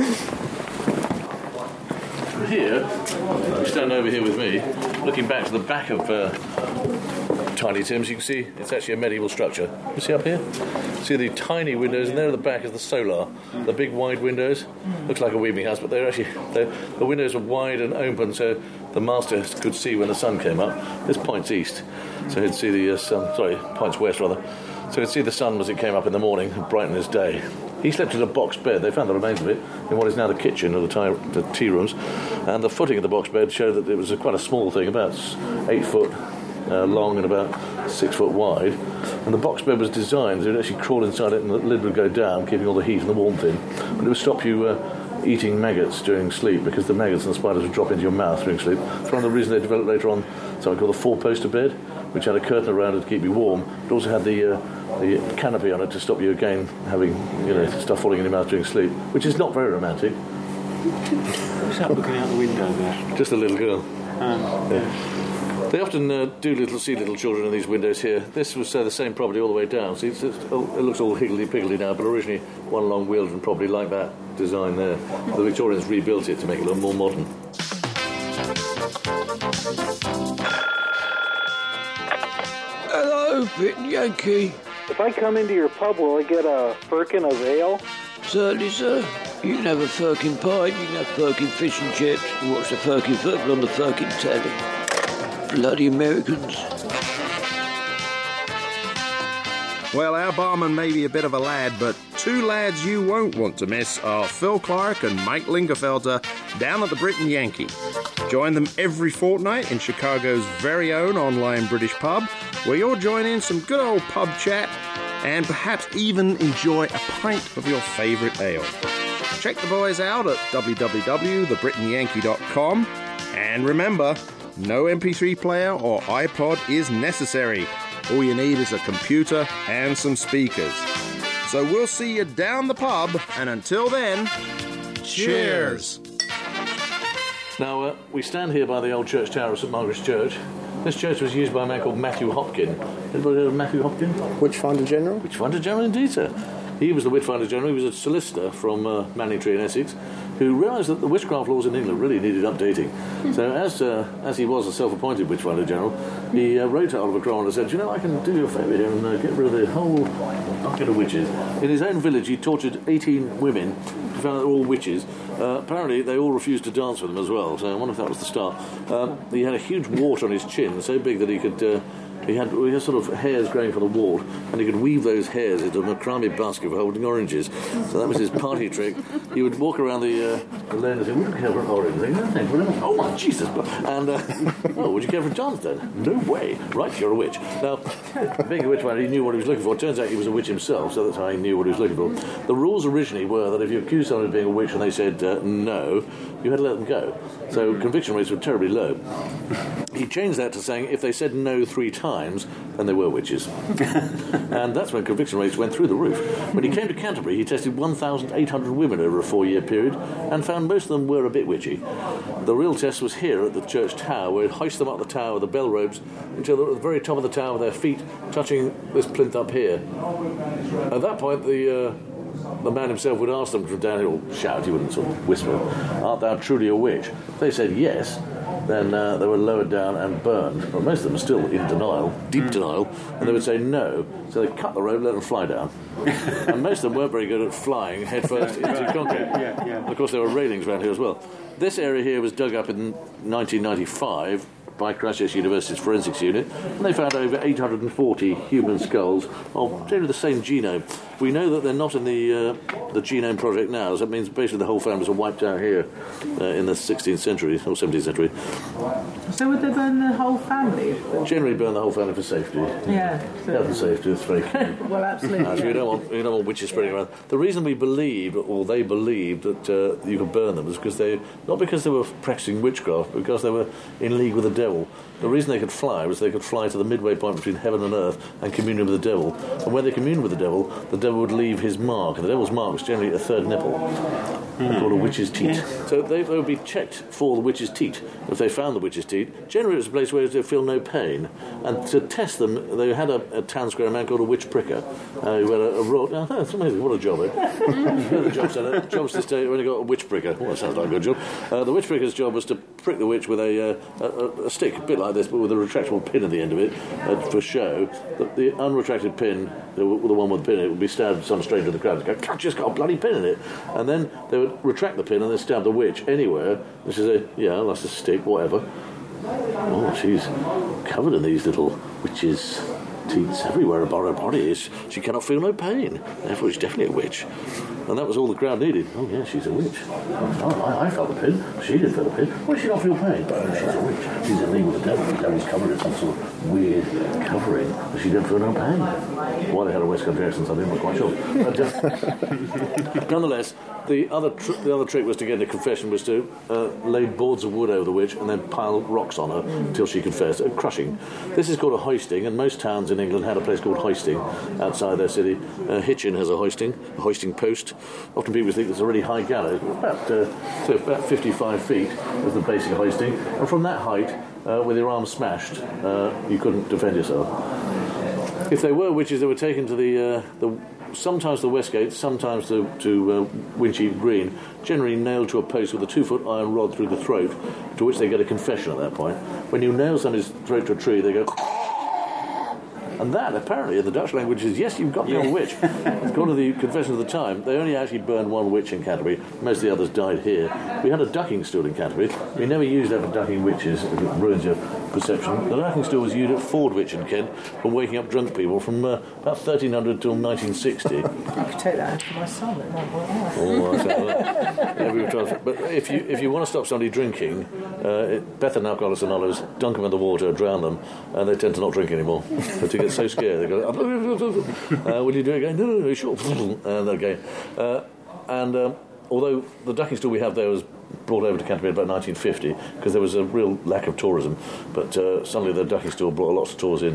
Here, you stand over here with me, looking back to the back of uh, Tiny Tim's, you can see it's actually a medieval structure. You see up here? See the tiny windows, and there at the back is the solar, the big wide windows. Looks like a weaving house, but they're actually they're, the windows are wide and open, so the master could see when the sun came up. This points east, so he'd see the uh, sun. Sorry, points west rather. So he'd see the sun as it came up in the morning and brighten his day. He slept in a box bed. They found the remains of it in what is now the kitchen or the, tie, the tea rooms, and the footing of the box bed showed that it was a, quite a small thing, about eight foot. Uh, long and about six foot wide, and the box bed was designed so you'd actually crawl inside it and the lid would go down, keeping all the heat and the warmth in, but it would stop you uh, eating maggots during sleep, because the maggots and the spiders would drop into your mouth during sleep. It's one of the reasons they developed later on something called the four-poster bed, which had a curtain around it to keep you warm, but also had the uh, the canopy on it to stop you again having, you know, stuff falling in your mouth during sleep, which is not very romantic.
Who's that looking out the window there?
Just a little girl.
Um,
yeah. They often uh, do little see little children in these windows here. This was uh, the same property all the way down. See, it's, it's, oh, it looks all higgledy-piggledy now, but originally one long wheeled and probably like that design there. The Victorians rebuilt it to make it look more modern.
Hello, Britain Yankee.
If I come into your pub, will I get a firkin of ale?
Certainly, sir. You can have a firkin pie, you can have firkin fish and chips, and watch the firkin football on the firkin telly. Bloody Americans.
Well, our barman may be a bit of a lad, but two lads you won't want to miss are Phil Clark and Mike Lingerfelter down at the Britain Yankee. Join them every fortnight in Chicago's very own online British pub, where you'll join in some good old pub chat and perhaps even enjoy a pint of your favourite ale. Check the boys out at w w w dot the britain yankee dot com, and remember, no M P three player or iPod is necessary. All you need is a computer and some speakers. So we'll see you down the pub, and until then, cheers!
Now, uh, we stand here by the old church tower of St Margaret's Church. This church was used by a man called Matthew Hopkin. Anybody heard of Matthew Hopkin?
Witchfinder General?
Witchfinder General, indeed, sir. He was the Witchfinder General. He was a solicitor from uh, Manningtree in Essex, who realised that the witchcraft laws in England really needed updating. So as uh, as he was a self-appointed Witchfinder General, he uh, wrote to Oliver Cromwell and said, you know, I can do you a favour here and uh, get rid of the whole bucket of witches. In his own village, he tortured eighteen women. He found that they were all witches. Uh, apparently, they all refused to dance with him as well, so I wonder if that was the start. Um, he had a huge wart on his chin, so big that he could... Uh, He had, he had sort of hairs growing from the wart, and he could weave those hairs into a macrame basket for holding oranges. So that was his party trick. He would walk around the, uh, the lane and say, would you care for an orange? And say, no, thanks very much. Oh, my Jesus. And, uh, oh, would you care for a dance then? No way. Right, you're a witch. Now, being a witch man, he knew what he was looking for. It turns out he was a witch himself, so that's how he knew what he was looking for. The rules originally were that if you accused someone of being a witch and they said uh, no, you had to let them go. So conviction rates were terribly low. He changed that to saying if they said no three times, then they were witches. And that's when conviction rates went through the roof. When he came to Canterbury, he tested one thousand eight hundred women over a four-year period and found most of them were a bit witchy. The real test was here at the church tower, where he'd hoist them up the tower with the bell ropes until they were at the very top of the tower with their feet touching this plinth up here. At that point, the... Uh, The man himself would ask them from down here, or shout, he wouldn't sort of whisper, art thou truly a witch? If they said yes, then uh, they were lowered down and burned. But most of them were still in denial, deep mm. denial, and they would say no. So they cut the rope, let them fly down. And most of them weren't very good at flying headfirst into concrete.
Yeah, yeah.
Of course, there were railings around here as well. This area here was dug up in nineteen ninety-five by Christchurch University's forensics unit, and they found over eight hundred forty human skulls of generally the same genome. We know that they're not in the uh, the genome project now, so that means basically the whole families are wiped out here uh, in the sixteenth century or seventeenth century.
So would they burn the whole family?
Generally burn the whole family for safety.
Yeah. So
Health and safety is very key.
Well, absolutely.
Uh, so we don't want we don't want witches spreading around. The reason we believed, or they believed, that uh, you could burn them was because they not because they were practicing witchcraft, but because they were in league with the devil. The reason they could fly was they could fly to the midway point between heaven and earth and commune with the devil. And when they communed with the devil, the devil would leave his mark. And the devil's mark was generally a third nipple, mm. called a witch's teat. Yeah. So they, they would be checked for the witch's teat. If they found the witch's teat, generally it was a place where they feel no pain. And to test them, they had a, a town square man called a witch pricker, uh, who had a, a rod. Oh, that's amazing. What a job, eh? The job centre. Jobs this day, when you got a witch pricker. Oh, that sounds like a good job. Uh, the witch pricker's job was to prick the witch with a, uh, a, a stick, a bit like this, but with a retractable pin at the end of it, uh, for show. The, the unretracted pin, the, the one with the pin in it, would be stabbed some stranger in the crowd. Go, God, just got a bloody pin in it. And then they would retract the pin and then stab the witch anywhere. And she'd say, yeah, that's a stick, whatever. Oh, she's covered in these little witches' teats everywhere about her body. Is she cannot feel no pain. Therefore, she's definitely a witch. And that was all the crowd needed. Oh, yeah, she's a witch. Oh, I, I felt the pin. She didn't feel the pin. Why does she not feel pain? Oh, she's a witch. She's in league with the devil. The devil's covered in some sort of weird covering. But she didn't feel no pain. Why they had a West Country accent, I'm not quite sure. But, uh, nonetheless, the other tr- the other trick was to get into confession was to uh, lay boards of wood over the witch and then pile rocks on her until she confessed. Uh, crushing. This is called a hoisting, and most towns in England had a place called hoisting outside their city. Uh, Hitchin has a hoisting, a hoisting post. Often people think it's a really high gallows, but about, uh, so about fifty-five feet was the basic hoisting, and from that height, uh, with your arms smashed, uh, you couldn't defend yourself. If they were witches, they were taken to the uh, the sometimes the Westgate, sometimes to, to uh, Wincheap Green, generally nailed to a post with a two-foot iron rod through the throat, to which they get a confession at that point. When you nail somebody's throat to a tree, they go... And that, apparently, in the Dutch language is, yes, you've got me on a witch. According to the confession of the time, they only actually burned one witch in Canterbury. Most of the others died here. We had a ducking stool in Canterbury. We never used that for ducking witches. It ruins your perception. The ducking stool was used at Fordwich in Kent for waking up drunk people from uh, about thirteen hundred till nineteen sixty.
I could take that to my son. It might work out.
Oh, that's that. Yeah, we were trying to, but if you if you want to stop somebody drinking, uh, it, Beth and Alcoholics Anonymous, dunk them in the water, drown them, and they tend to not drink anymore. But to get so scared, they go, uh, will you do it again? No, no, no, sure. And again. Uh, and um, although the ducking stool we have there was brought over to Canterbury in about nineteen fifty, because there was a real lack of tourism, but uh, suddenly the ducking stool brought lots of tours in.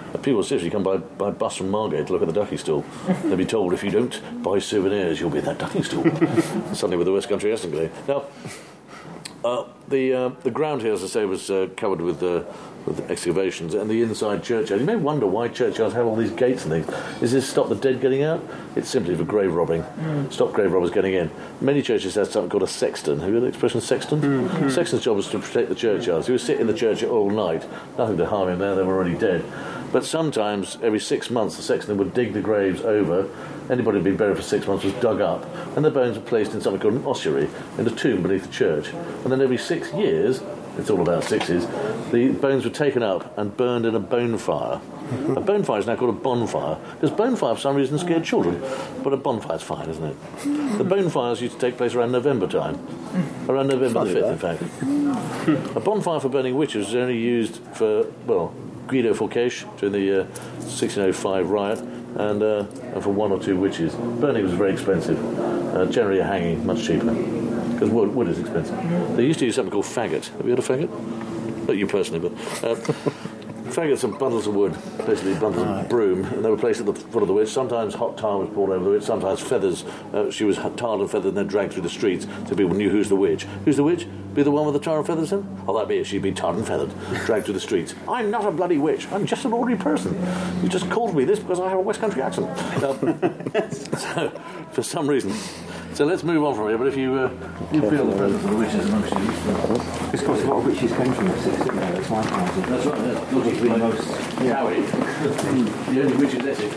People seriously come by, by bus from Margate to look at the ducking stool. They'll be told, if you don't buy souvenirs, you'll be in that ducking stool. Suddenly with the West Country accent going. Now, uh, the uh, the ground here, as I say, was uh, covered with, uh, with excavations, and the inside churchyard. You may wonder why churchyards have all these gates and things. Is this stop the dead getting out? It's simply for grave robbing. Mm. Stop grave robbers getting in. Many churches have something called a sexton. Have you heard the expression sexton? Mm-hmm. The sexton's job was to protect the churchyards. He would sit in the church all night. Nothing to harm him there, they were already dead. But sometimes, every six months, the sexton would dig the graves over. Anybody who'd been buried for six months was dug up, and their bones were placed in something called an ossuary, in a tomb beneath the church. And then every six years, it's all about sixes, the bones were taken up and burned in a bonfire. A bonfire is now called a bonfire, because bonfire, for some reason, scared children. But a bonfire's fine, isn't it? The bonfires used to take place around November time. Around November the fifth, in fact. A bonfire for burning witches was only used for, well, Guido Forcaiche during the uh, sixteen oh five riot, and, uh, and for one or two witches. Burning was very expensive. Uh, generally a hanging, much cheaper, because wood, wood is expensive. They used to use something called faggot. Have you heard of faggot? Not you personally, but... Uh, faggots and bundles of wood, basically bundles right. of broom, and they were placed at the foot of the witch. Sometimes hot tar was poured over the witch, sometimes feathers. Uh, she was tarred and feathered and then dragged through the streets so people knew who's the witch. Who's the witch? Be the one with the tar and feathers in? Oh, that'd be it. She'd be tarred and feathered, dragged through the streets. I'm not a bloody witch. I'm just an ordinary person. You just called me this because I have a West Country accent. Um, so, for some reason. So let's move on from here, but if you uh, you feel the presence of the witches amongst you...
It's because a lot of witches came from Essex, didn't they? That's my party.
That's right, yeah. Looking to be the most coward. The only witch is Essex.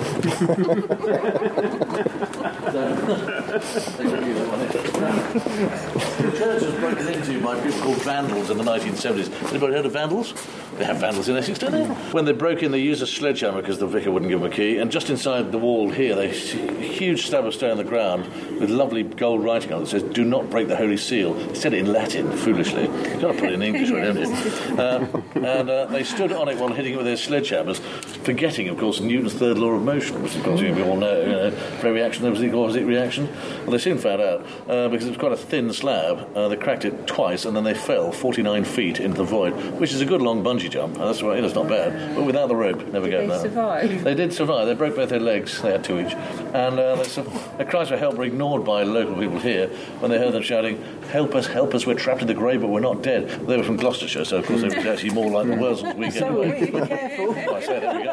The church was broken into by people called Vandals in the nineteen seventies. Anybody heard of Vandals? They have Vandals in Essex, don't they? When they broke in, they used a sledgehammer because the vicar wouldn't give them a key, and just inside the wall here, they see a huge slab of stone on the ground with lovely gold writing on it that says, "Do not break the Holy Seal." He said it in Latin, foolishly. You've got to put it in English, right, haven't you? Uh, and uh, they stood on it while hitting it with their sledgehammers, forgetting, of course, Newton's third law of motion, which, of course, you all know, you know, for every action there was equal opposite reaction. Well, they soon found out, uh, because it was quite a thin slab, uh, they cracked it twice, and then they fell forty-nine feet into the void, which is a good long bungee jump. That's right, it's not bad. But without the rope, never
did
get
they
that.
survive?
They did survive. They broke both their legs. They had two each. And uh, they su- their cries for help were ignored by local people here when they heard them shouting, "Help us, help us, we're trapped in the grave, but we're not dead." They were from Gloucestershire, so of course they were actually more like the Wurzels weekend.
So are we, be careful.
Well, I say, there we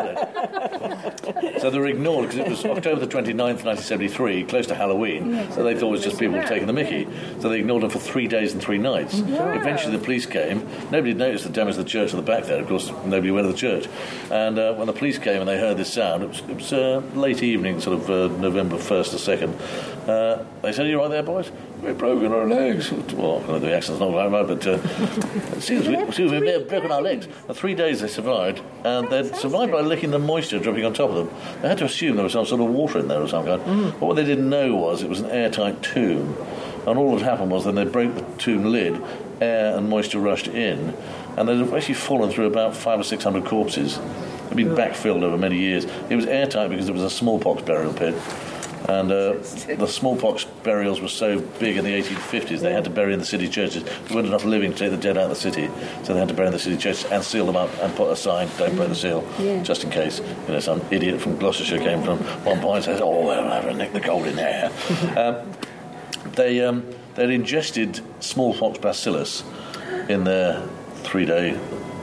go then. So they were ignored because it was October the twenty-ninth, nineteen seventy-three, close to Halloween,
Yeah,
so they thought it was just people taking the mickey. So they ignored them for three days and three nights.
Wow.
Eventually the police came. Nobody noticed the damage to the church at the back there. Of course, nobody went to the church. And uh, when the police came and they heard this sound, it was, it was uh, late evening, sort of uh, November first or second, uh, they said, "Are you right there, boys? We've broken our legs." Well, the accent's not right, but uh, it seems, we, seems we may have broken our legs. For three days they survived, and they survived by licking the moisture dropping on top of them. They had to assume there was some sort of water in there or some kind. Mm. But what they didn't know was it was an airtight tomb. And all that happened was then they broke the tomb lid, air and moisture rushed in, and they'd actually fallen through about five or six hundred corpses. They'd been backfilled over many years. It was airtight because it was a smallpox burial pit. And uh, the smallpox burials were so big in the eighteen fifties, they had to bury in the city churches. There weren't enough living to take the dead out of the city, so they had to bury in the city churches and seal them up and put a sign, "Don't break the seal,"
yeah.
just in case, you know, some idiot from Gloucestershire came from one point and said, "Oh, they'll have to nick the gold in there." um, they, um, they'd ingested smallpox bacillus in their three-day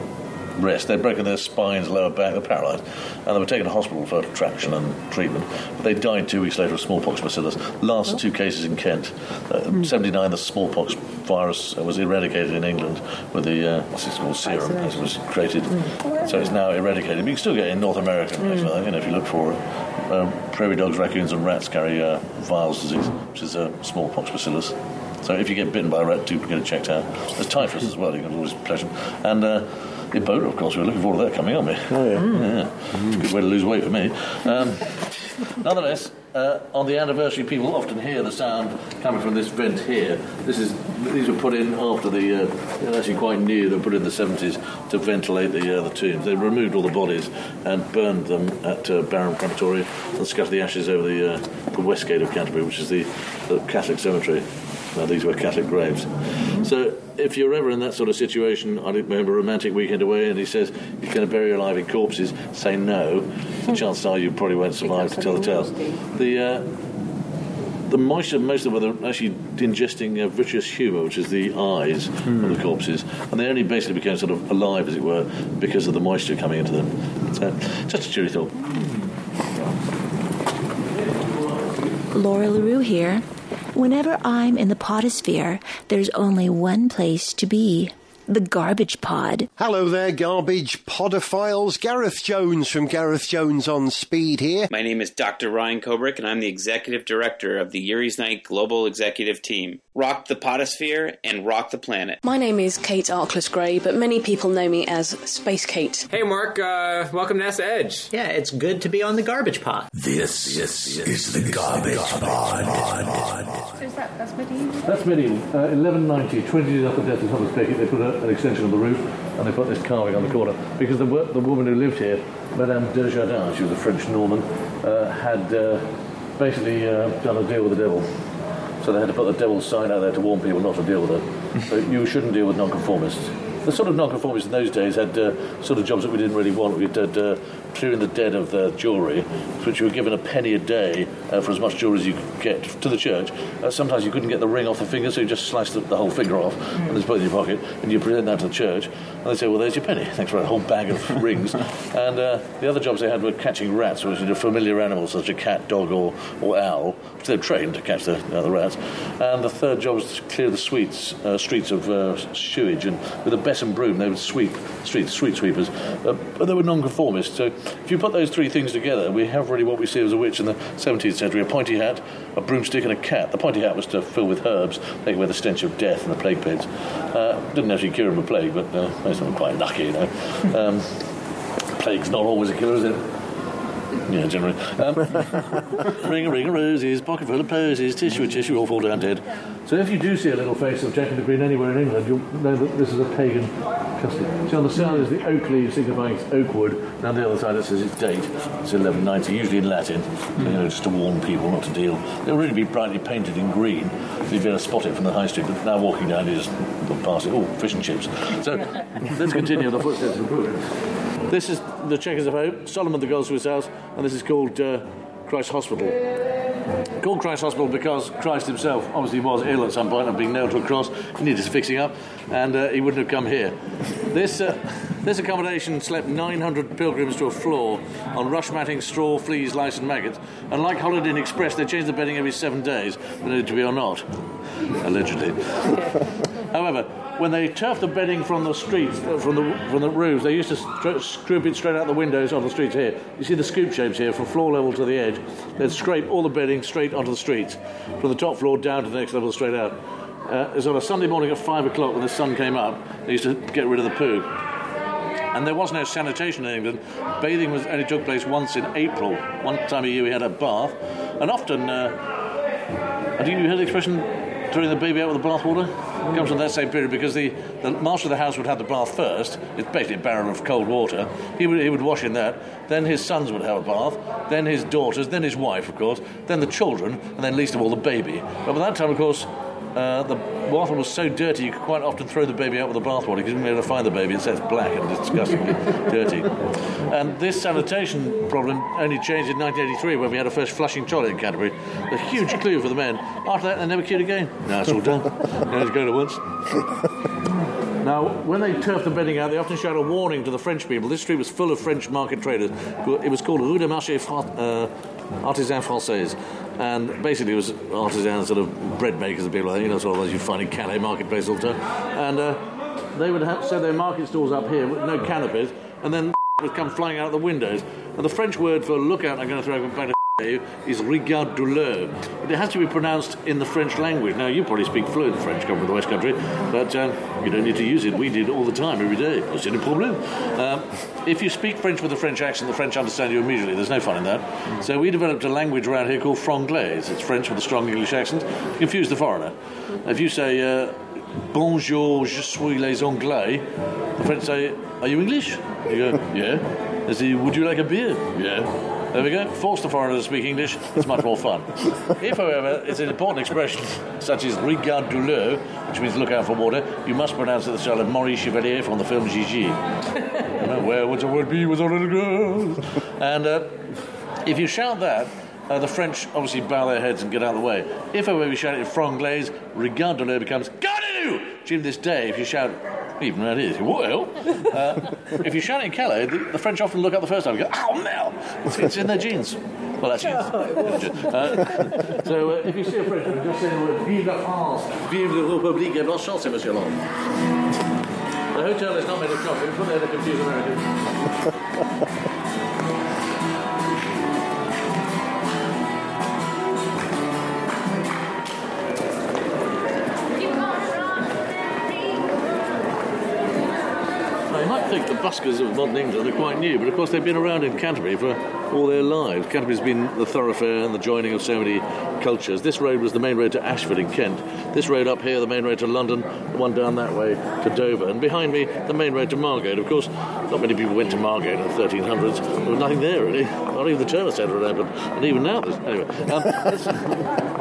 rest. They'd broken their spines, lower back, they were paralysed, and they were taken to hospital for traction and treatment. But they died two weeks later of smallpox bacillus. Last two cases in Kent. Uh, mm. seventy-nine, the smallpox virus was eradicated in England with the uh, what's it called, serum, as it was created. Mm. So it's now eradicated. But you can still get it in North America, mm. you know, if you look for it. Um, prairie dogs, raccoons, and rats carry uh, Weil's disease, which is uh, smallpox bacillus. So if you get bitten by a rat, do get it checked out. There's typhus as well. You can always pleasure. And uh, Ebola, of course, we're looking forward to that coming, aren't we?
Oh, yeah.
Mm. yeah. Mm. Good way to lose weight for me. Um, nonetheless, uh, on the anniversary, people often hear the sound coming from this vent here. This is These were put in after the, uh, they're actually quite new, they were put in the seventies to ventilate the uh, the tombs. They removed all the bodies and burned them at uh, Barham Crematory and scattered the ashes over the, uh, the west gate of Canterbury, which is the, the Catholic cemetery. Now, these were Catholic graves. So, uh, if you're ever in that sort of situation, I remember a romantic weekend away, and he says he's going to bury you alive in corpses, say no. The chances are you probably won't survive to tell the tale. The uh, the mice, most of them are actually ingesting uh, vitreous humour, which is the eyes mm. of the corpses, and they only basically became sort of alive, as it were, because of the moisture coming into them. So, just a cheery thought.
Laura LaRue here. Whenever I'm in the potosphere, there's only one place to be. The Garbage Pod.
Hello there, Garbage Podophiles. Gareth Jones from Gareth Jones on Speed here.
My name is Doctor Ryan Kobrick, and I'm the Executive Director of the Yuri's Night Global Executive Team. Rock the Potosphere and rock the planet.
My name is Kate Arkless-Gray, but many people know me as Space Kate.
Hey, Mark. Uh, welcome to NASA Edge.
Yeah, it's good to be on the Garbage Pod.
This, this is the Garbage Pod.
So is that, that's medieval?
That's medieval. Uh, eleven ninety, twenty years after death of Thomas Becket, they put a, an extension on the roof, and they put this carving on the corner. Because the, the woman who lived here, Madame Desjardins, she was a French Norman, uh, had uh, basically uh, done a deal with the devil. So they had to put the devil's sign out there to warn people not to deal with her. So you shouldn't deal with nonconformists. The sort of nonconformists in those days had uh, sort of jobs that we didn't really want. We did uh, clearing the dead of their jewellery, which you were given a penny a day uh, for as much jewellery as you could get to the church. Uh, sometimes you couldn't get the ring off the finger, so you just sliced the, the whole finger off, mm. and it's put in your pocket, and you present that to the church, and they say, well, there's your penny. Thanks for a whole bag of rings. And uh, the other jobs they had were catching rats, which are familiar animals, such as a cat, dog, or, or owl, which they're trained to catch the, uh, the rats. And the third job was to clear the streets, uh, streets of uh, sewage, and with a besom broom they would sweep streets, street sweepers. Uh, but they were nonconformists. So if you put those three things together, we have really what we see as a witch in the seventeenth century: a pointy hat, a broomstick, and a cat. The pointy hat was to fill with herbs, take away the stench of death and the plague pits. Uh, didn't actually cure them of plague, but uh, most of them were quite lucky, you know. Um, plague's not always a killer, is it? Yeah, generally. Um, ring a ring of roses, pocket full of posies, tissue a tissue, all fall down dead. So if you do see a little face of Jack in the Green anywhere in England, you'll know that this is a pagan custom. See, on the side is the oak leaf signifying it's oak wood, and on the other side it says its date. It's eleven ninety, usually in Latin, you know, just to warn people not to deal. It'll really be brightly painted in green, so you'd be able to spot it from the high street, but now walking down you just look past it. Oh, fish and chips. So let's continue the footsteps of progress. This is the Chequers of Hope, Solomon the Goldsmith's house, and this is called uh, Christ Hospital. Called Christ Hospital because Christ himself obviously was ill at some point and being nailed to a cross. He needed fixing up, and uh, he wouldn't have come here. This uh, this accommodation slept nine hundred pilgrims to a floor on rush matting, straw, fleas, lice and maggots, and like Holiday Inn Express, they changed the bedding every seven days, whether it to be or not. Allegedly. However, when they turfed the bedding from the streets, uh, from the from the roofs, they used to stri- scoop it straight out the windows on the streets here. You see the scoop shapes here from floor level to the edge. They'd scrape all the bedding straight onto the streets, from the top floor down to the next level straight out. Uh, it was on a Sunday morning at five o'clock when the sun came up. They used to get rid of the poo. And there was no sanitation in England. Bathing was only took place once in April. One time a year we had a bath. And often, uh, have you heard the expression, throwing the baby out with the bathwater? It comes from that same period because the, the master of the house would have the bath first. It's basically a barrel of cold water. He would, he would wash in that. Then his sons would have a bath. Then his daughters. Then his wife, of course. Then the children. And then least of all the baby. But by that time, of course, uh, the bathroom was so dirty you could quite often throw the baby out with the bathwater because you wouldn't be able to find the baby. It says black and disgustingly dirty. And this sanitation problem only changed in nineteen eighty-three when we had a first flushing toilet in Canterbury. A huge clue for the men. After that, they never queued again. Now it's all done. You only go to once. Now, when they turfed the bedding out, they often showed a warning to the French people. This street was full of French market traders. It was called Rue de Marché uh, Artisan Français. And basically it was artisans, sort of bread makers and people like that, you know, sort of as you find in Calais marketplace all the time. And uh, they would have set their market stalls up here with no canopies, and then would come flying out the windows. And the French word for lookout, I'm going to throw back to you, is regard de l'œil. But it has to be pronounced in the French language. Now, you probably speak fluent French, come from the West Country, but uh, you don't need to use it. We did all the time, every day. What's any problem? Um, if you speak French with a French accent, the French understand you immediately. There's no fun in that. So we developed a language around here called Franglaise. It's French with a strong English accent. To confuse the foreigner. If you say, uh, bonjour, je suis les Anglais, the French say, are you English? You go, yeah. They say, would you like a beer? Yeah. There we go. Force the foreigner to speak English. It's much more fun. If, however, it's an important expression such as regard de l'eau, which means look out for water, you must pronounce it the style of Maurice Chevalier from the film Gigi. You know, where would the word be with a little girl? And uh, if you shout that, uh, the French obviously bow their heads and get out of the way. If, however, you shout it in franglais, regard de l'eau becomes gardez-vous! Which even this day, if you shout... Even that is, what the hell? Uh, if you shout it in Calais, the, the French often look up the first time and go, "Oh, Mel!" It's, it's in their genes. Well, actually, it's, uh, so uh, if you see a Frenchman, just say the word "Vive la France, vive la République, et bonne chance, Monsieur Long." The hotel is not made of chocolate. Put there to confuse Americans. The buskers of modern England are quite new, but of course they've been around in Canterbury for all their lives. Canterbury's been the thoroughfare and the joining of so many cultures. This road was the main road to Ashford in Kent. This road up here, the main road to London, the one down that way to Dover, and behind me, the main road to Margate. Of course, not many people went to Margate in the thirteen hundreds. There was nothing there, really. Not even the Turner Centre had opened, and even now there's... Anyway, um,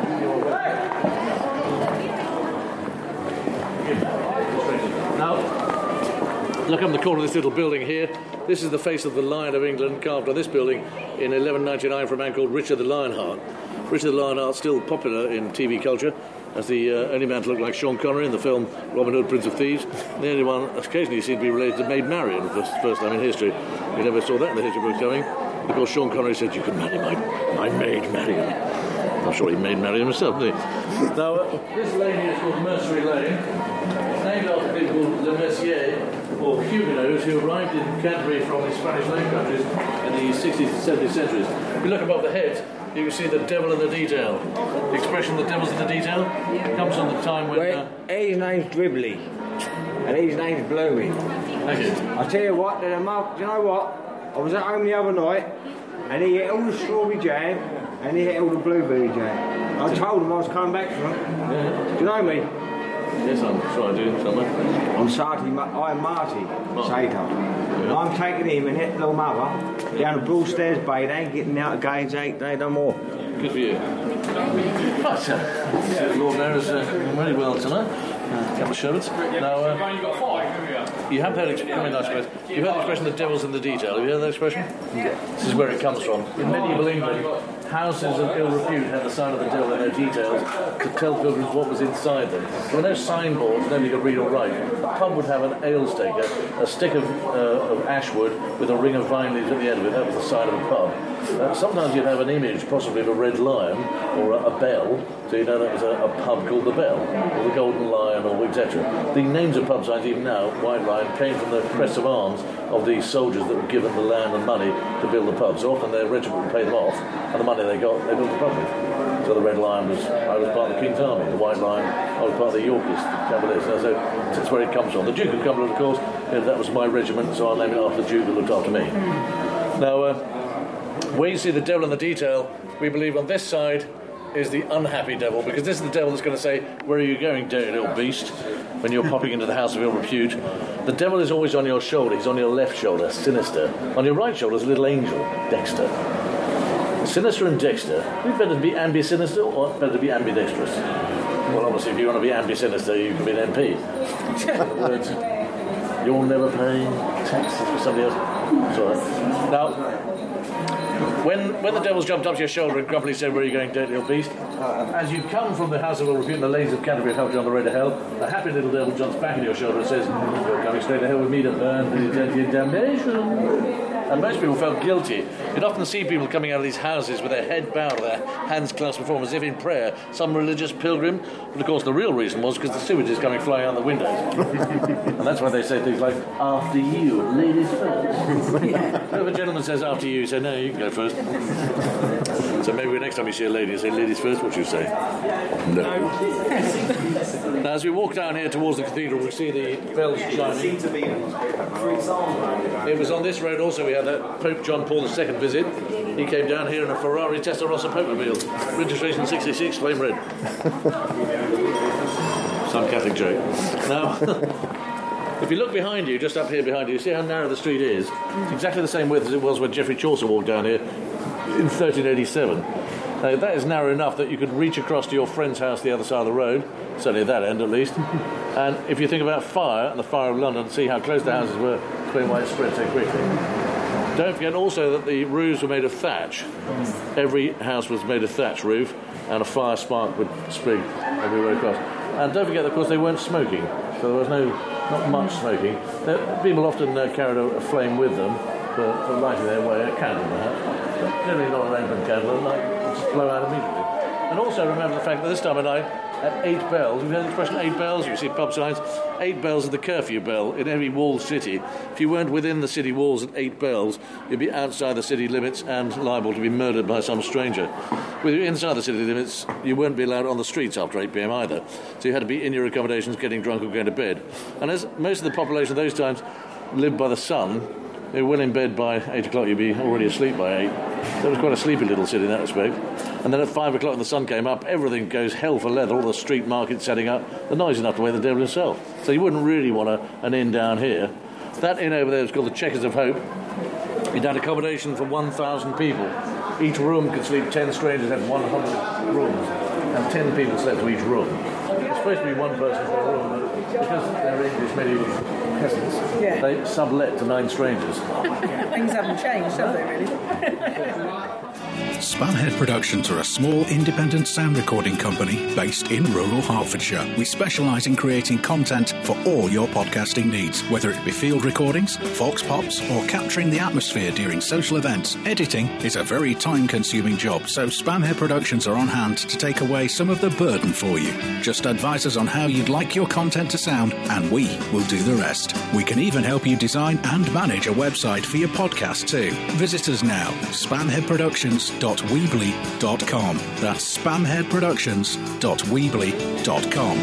now... Look up in the corner of this little building here. This is the face of the Lion of England carved on this building in eleven ninety-nine from a man called Richard the Lionheart. Richard the Lionheart still popular in T V culture as the uh, only man to look like Sean Connery in the film Robin Hood, Prince of Thieves. The only one occasionally seen to be related to Maid Marian for the first time in history. We never saw that in the history books coming because Sean Connery said, "You could marry my, my Maid Marian." I'm sure he made Marian himself, didn't he? Now, uh, this lane here is called Mercery Lane. It's named after people called Le Mercier, or Huguenots, who arrived in Canterbury from the Spanish Low Countries in the sixteenth and seventeenth centuries. If you look above the head, you can see the devil in the detail. The expression, the devil's in the detail, comes from the time when...
Well, uh, his name's Dribbly, and his name's Blooming.
Thank you.
I tell you what, there's a mark, you know what? I was at home the other night, and he ate all the strawberry jam, and he ate all the blueberry jam. I told him I was coming back for him.
Yeah.
Do you know me?
Yes, I'm sure I do, somewhere.
I'm Sarty, I'm Marty Sato. Yeah. I'm taking him and his little mother down the Broadstairs Bay. They ain't getting out of Gage eight, they no more.
Good for you. Right, so, yeah. The Lord Mayor is uh, very well tonight. Uh, a couple of sherbets. Now, uh,
You've only got five,
you have heard ex- I mean, nice expression. You've heard the expression, the devil's in the detail. Have you heard that expression? Yeah. This is where it comes from. In medieval England, houses of ill repute had the sign of the devil in their details to tell pilgrims what was inside them. There were no signboards, nobody could read or write. The pub would have an ale stake, a, a stick of, uh, of ash wood with a ring of vine leaves at the end of it. That was the sign of a pub. Uh, sometimes you'd have an image, possibly of a red lion or a, a bell, so you know that was a, a pub called the Bell, or the Golden Lion, or et cetera. The names of pub signs, even now, White Lion, came from the crest of arms of the soldiers that were given the land and money to build the pub. So often their regiment would pay them off, and the money they got, they built the pub with. So the Red Lion was, I was part of the King's Army. The White Lion, I was part of the Yorkists, the Cavaliers. So, so that's where it comes from. The Duke of Cumberland, of course, you know, that was my regiment, so I'll name it after the Duke who looked after me. Now, uh, where you see the devil in the detail, we believe on this side is the unhappy devil, because this is the devil that's going to say, "Where are you going, dirty little beast?" when you're popping into the house of ill repute. The devil is always on your shoulder. He's on your left shoulder, sinister. On your right shoulder is a little angel, Dexter. Sinister and Dexter. Who's better to be ambi-sinister or better to be ambidextrous? Well, obviously, if you want to be ambi-sinister, you can be an M P. In other words, you're never paying taxes for somebody else. That's all right. Now, When when the devil's jumped up to your shoulder and grumpily said, "Where are you going, dirty little beast?" As you come from the house of ill repute and the ladies of Canterbury have helped you on the road to hell, the happy little devil jumps back in your shoulder and says, "You're coming straight to hell with me to burn for the eternity of damnation." And most people felt guilty. You'd often see people coming out of these houses with their head bowed, their hands clasped before them as if in prayer, some religious pilgrim. But of course the real reason was because the sewage is coming flying out the windows. And that's why they say things like, "After you, ladies first." Yeah. If a gentleman says "after you," you say, "No, you can go first." So maybe next time you see a lady, you say, "Ladies first," what you say? No. Now as we walk down here towards the cathedral, we see the bells chiming. It was on this road also we had that Pope John Paul the Second visit. He came down here in a Ferrari Testarossa Popemobile. Registration sixty-six, flame red. Some Catholic joke. Now, If you look behind you, just up here behind you, you see how narrow the street is? It's exactly the same width as it was when Geoffrey Chaucer walked down here in thirteen eighty-seven. Now, that is narrow enough that you could reach across to your friend's house the other side of the road, certainly at that end at least. And if you think about fire and the fire of London, see how close the houses were, explain why it spread so quickly. Don't forget also that the roofs were made of thatch. Every house was made of thatch roof, and a fire spark would sprig everywhere across. And don't forget, of course, they weren't smoking, so there was no, not much smoking. There, people often uh, carried a, a flame with them for, for lighting their way, a candle perhaps, but generally not an open candle, and like, just blow out immediately. And also remember the fact that this time of night, at eight bells, you've heard the expression eight bells, you see pub signs, eight bells is the curfew bell in every walled city. If you weren't within the city walls at eight bells, you'd be outside the city limits and liable to be murdered by some stranger. With you inside the city limits, you wouldn't be allowed on the streets after eight p.m. either, so you had to be in your accommodations getting drunk or going to bed. And as most of the population of those times lived by the sun, they were well in bed by eight o'clock, you'd be already asleep by eight. So it was quite a sleepy little city in that respect. And then at five o'clock when the sun came up, everything goes hell for leather, all the street markets setting up, the noise enough to wake the devil himself. So you wouldn't really want a, an inn down here. That inn over there is called the Chequers of Hope. It had accommodation for one thousand people. Each room could sleep ten strangers, had one hundred rooms, and ten people slept to each room. It's supposed to be one person per room, but because they're English medieval peasants,
Yeah.
they sublet to nine strangers.
Things haven't changed, have they, really?
Spamhead Productions are a small independent sound recording company based in rural Hertfordshire. We specialise in creating content for all your podcasting needs, whether it be field recordings, vox pops, or capturing the atmosphere during social events. Editing is a very time-consuming job, so Spamhead Productions are on hand to take away some of the burden for you. Just advise us on how you'd like your content to sound, and we will do the rest. We can even help you design and manage a website for your podcast too. Visit us now, spamhead productions dot weebly dot com. That's spamhead productions dot weebly dot com.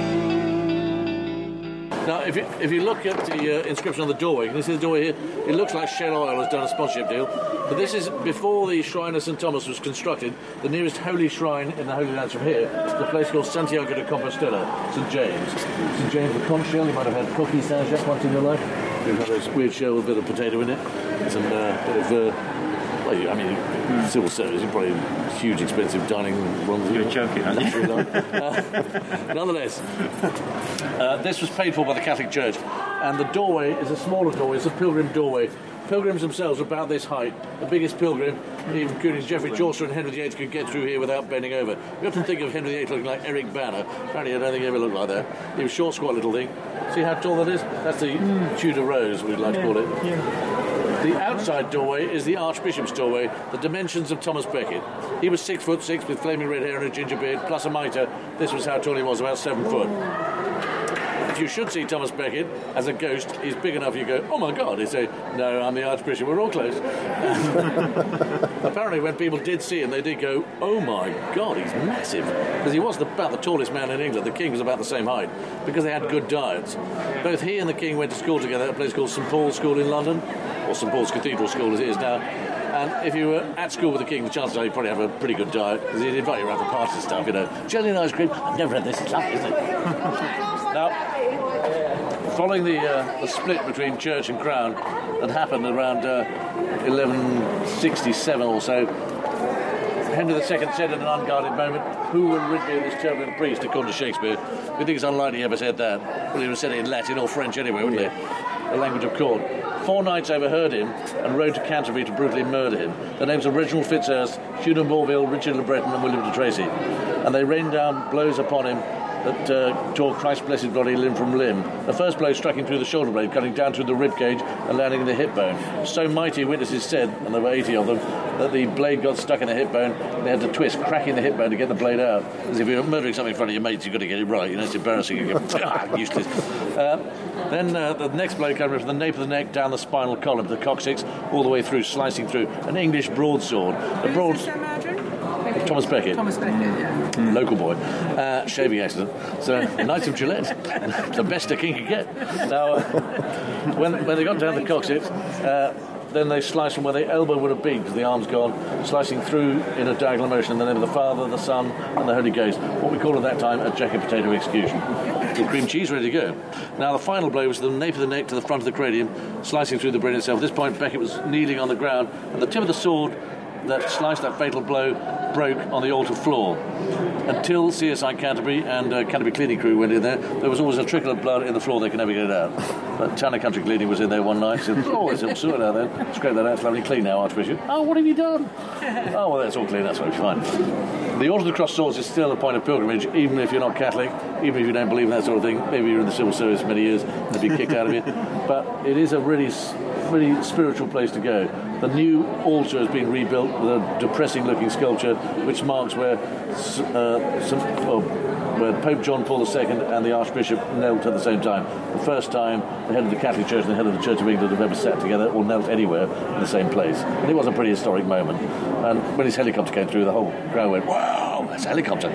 Now, if you, if you look at the uh, inscription on the doorway, can you see the doorway here? It looks like Shell Oil has done a sponsorship deal. But this is before the shrine of Saint Thomas was constructed. The nearest holy shrine in the Holy Lands from here is a place called Santiago de Compostela, Saint James. Saint James the conch shell, you might have had cookies Saint Jacques once in your life. You've had this weird shell with a bit of potato in it. Some uh, bit of... Uh, Well, I mean, civil service is probably a huge, expensive dining room.
You're joking, aren't you?
uh, nonetheless, uh, this was paid for by the Catholic Church, and the doorway is a smaller doorway. It's a pilgrim doorway. Pilgrims themselves are about this height. The biggest pilgrim, including Geoffrey Chaucer and Henry the Eighth, could get through here without bending over. We often think of Henry the Eighth looking like Eric Banner. Apparently, I don't think he ever looked like that. He was a short, squat little thing. See how tall that is? That's the mm. Tudor Rose, we'd like to call it.
Yeah.
The outside doorway is the Archbishop's doorway, the dimensions of Thomas Becket. He was six foot six with flaming red hair and a ginger beard, plus a mitre. This was how tall he was, about seven foot. If you should see Thomas Becket as a ghost, he's big enough you go, oh my God. He'd say, no, I'm the Archbishop, we're all close. Apparently when people did see him, they did go, oh my God, he's massive. Because he was the, about the tallest man in England. The King was about the same height, because they had good diets. Both he and the King went to school together at a place called Saint Paul's School in London, or Saint Paul's Cathedral School as it is now. And if you were at school with the King, the chances are you'd probably have a pretty good diet, because he'd invite you around for parties and stuff, you know. Jelly and ice cream, I've never had this, it's lovely, isn't it? Now, following the, uh, the split between Church and Crown that happened around uh, eleven sixty-seven or so, Henry the Second said in an unguarded moment, who will rid me of this turbulent priest, according to Shakespeare. We think it's unlikely he ever said that. Well, he would have said it in Latin or French anyway, wouldn't he? The language of court. Four knights overheard him and rode to Canterbury to brutally murder him. Their names are Reginald Fitzurse, Hugh de Morville, Richard le Breton and William de Tracy. And they rained down blows upon him that uh, tore Christ's blessed body limb from limb. The first blow struck him through the shoulder blade, cutting down through the rib cage and landing in the hip bone. So mighty, witnesses said, and there were eighty of them, that the blade got stuck in the hip bone. They had to twist, cracking the hip bone to get the blade out. As if you're murdering something in front of your mates, you've got to get it right. You know, it's embarrassing. You go, ah, useless. Uh, then uh, the next blow came from the nape of the neck down the spinal column to the coccyx, all the way through, slicing through an English broadsword. A broad. Thomas Becket.
Thomas Becket, yeah.
Mm. Local boy. Uh, shaving accident. So, Knights of Gillette. The best a king could get. Now, uh, when, when they got down the coccyx, uh, then they sliced from where the elbow would have been, because the arm's gone, slicing through in a diagonal motion in the name of the Father, the Son, and the Holy Ghost. What we called at that time a jacket potato execution. Your cream cheese ready to go. Now, the final blow was the nape of the neck to the front of the cranium, slicing through the brain itself. At this point, Beckett was kneeling on the ground, and the tip of the sword that sliced that fatal blow broke on the altar floor. Until C S I Canterbury and uh, Canterbury cleaning crew went in there, there was always a trickle of blood in the floor. They could never get it out. But Tanner Country Cleaning was in there one night. Said, "Oh, it's all sorted out there. Scrape that out. It's lovely clean now, Archbishop." "Oh, what have you done?" "Oh, well, that's all clean. That's fine." The Order of the Cross Swords is still a point of pilgrimage, even if you're not Catholic, even if you don't believe in that sort of thing. Maybe you're in the civil service many years and they've been kicked out of it. But it is a really, really spiritual place to go. The new altar has been rebuilt with a depressing-looking sculpture which marks where, uh, some, oh, where Pope John Paul the Second and the Archbishop knelt at the same time. The first time the head of the Catholic Church and the head of the Church of England have ever sat together or knelt anywhere in the same place. And it was a pretty historic moment. And when his helicopter came through, the whole crowd went, "Wow, that's a helicopter."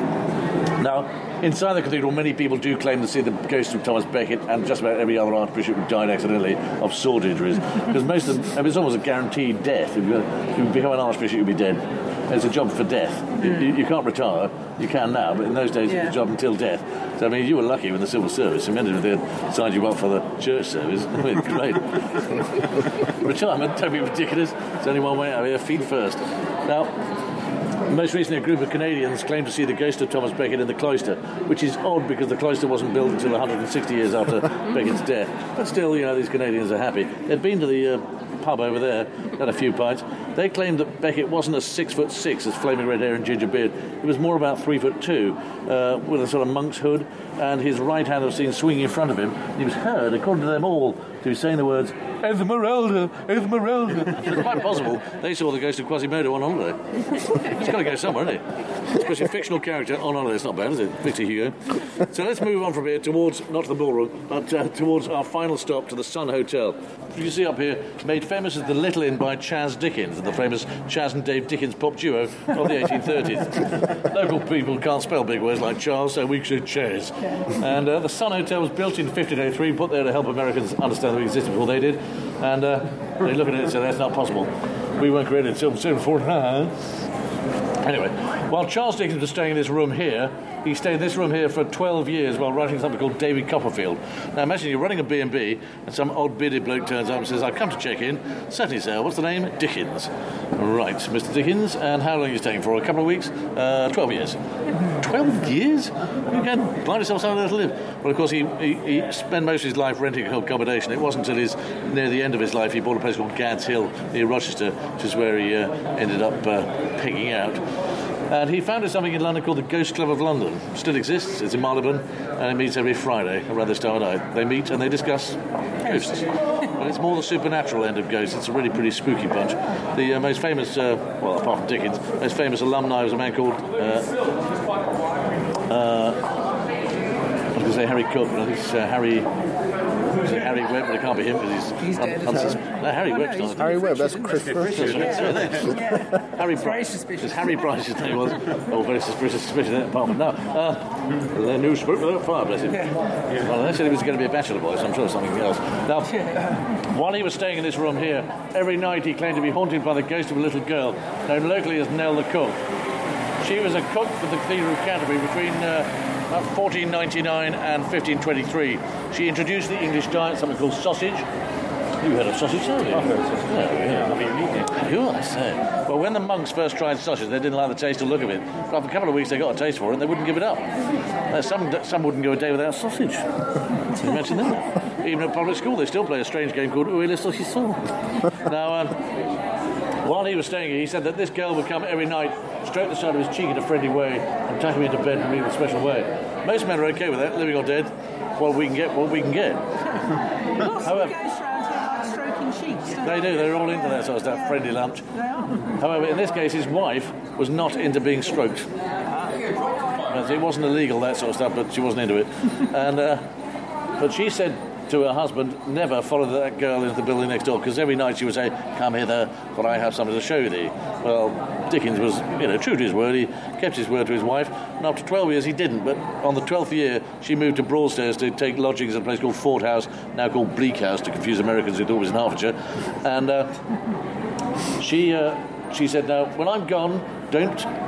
Now, inside the cathedral, many people do claim to see the ghost of Thomas Becket and just about every other archbishop who died accidentally of sword injuries. Because most of them, I mean, it's almost a guaranteed death. If you, if you become an archbishop, you'll be dead. It's a job for death. Mm. You, you can't retire. You can now, but in those days, yeah. It was a job until death. So, I mean, you were lucky with the civil service. Imagine if they'd signed you up for the church service. I mean, great. Retirement, don't be ridiculous. There's only one way out of here, feet first. Now, most recently, a group of Canadians claimed to see the ghost of Thomas Becket in the cloister, which is odd because the cloister wasn't built until one hundred sixty years after Becket's death. But still, you know, these Canadians are happy. They'd been to the uh, pub over there, had a few pints. They claimed that Becket wasn't as six foot six as flaming red hair and ginger beard. He was more about three foot two, uh, with a sort of monk's hood, and his right hand was seen swinging in front of him. He was heard, according to them all, to be saying the words, "Esmeralda, Esmeralda." It's quite possible they saw the ghost of Quasimodo on holiday. It's got to go somewhere, isn't it? Especially a fictional character on holiday. It's not bad, is it? Victor Hugo. So let's move on from here towards, not to the ballroom, but uh, towards our final stop to the Sun Hotel. You see up here, made famous as the Little Inn by Chas Dickens, the famous Chas and Dave Dickens pop duo of the eighteen thirties. Local people can't spell big words like Charles, so we say Chas. And uh, the Sun Hotel was built in fifteen oh three, put there to help Americans understand that we existed before they did. And uh, they look at it and say, that's not possible. We weren't created until seventeen forty-nine. Anyway, while Charles Dickens was staying in this room here, he stayed in this room here for twelve years while writing something called David Copperfield. Now imagine you're running a B and B and some odd bearded bloke turns up and says, "I've come to check in." "Certainly, sir. What's the name?" "Dickens." "Right, Mister Dickens. And how long are you staying for?" "A couple of weeks." Uh, twelve years. twelve years? You can find yourself somewhere to live. Well, of course, he, he, he spent most of his life renting accommodation. It wasn't until his, near the end of his life he bought a place called Gad's Hill near Rochester, which is where he uh, ended up uh, pigging out. And he founded something in London called the Ghost Club of London. It still exists. It's in Marylebone, and it meets every Friday around this time of night. They meet and they discuss ghosts. Well, it's more the supernatural end of ghosts. It's a really pretty spooky bunch. The uh, most famous, uh, well, apart from Dickens, most famous alumni was a man called, uh, uh, I was going to say Harry Cook, but I think it's uh, Harry... Harry Webb, but it can't be him because he's, he's un- dead. Unsus- no, Harry oh, Webb's no, not.
Harry Webb, that's Chris Bryce.
Yeah, yeah. yeah.
Harry Bryce. Because Harry Bryce's name was. Oh, very suspicious, suspicious in that department. No, uh, the new spook without fire, bless him. Yeah. Well, they said he was going to be a bachelor boy, so I'm sure something else. Now, while he was staying in this room here, every night he claimed to be haunted by the ghost of a little girl known locally as Nell the Cook. She was a cook for the Cathedral of Canterbury between uh, about fourteen ninety-nine and fifteen twenty-three. She introduced the English diet, something called sausage. You heard of sausage, haven't you? I've heard of sausage. Yeah, yeah. You, I say. Well, when the monks first tried sausage, they didn't like the taste or look of it. But after a couple of weeks, they got a taste for it, and they wouldn't give it up. Uh, some some wouldn't go a day without sausage. Can you imagine that? Even at public school, they still play a strange game called Où est le saucisson? Now, um, while he was staying here, he said that this girl would come every night, stroke the side of his cheek in a friendly way, and tuck him into bed in a real special way. Most men are okay with that, living or dead. Well, we can get what we can get. However, they do, they're all into that sort of stuff, friendly lunch. However, in this case, his wife was not into being stroked. It wasn't illegal, that sort of stuff, but she wasn't into it. And uh, but she said to her husband, never follow that girl into the building next door, because every night she would say, "Come hither, for I have something to show thee." Well, Dickens was, you know, true to his word. He kept his word to his wife, and after twelve years he didn't. But on the twelfth year, she moved to Broadstairs to take lodgings at a place called Fort House, now called Bleak House, to confuse Americans who thought it was in Hertfordshire. And uh, she uh, she said, "Now, when I'm gone, don't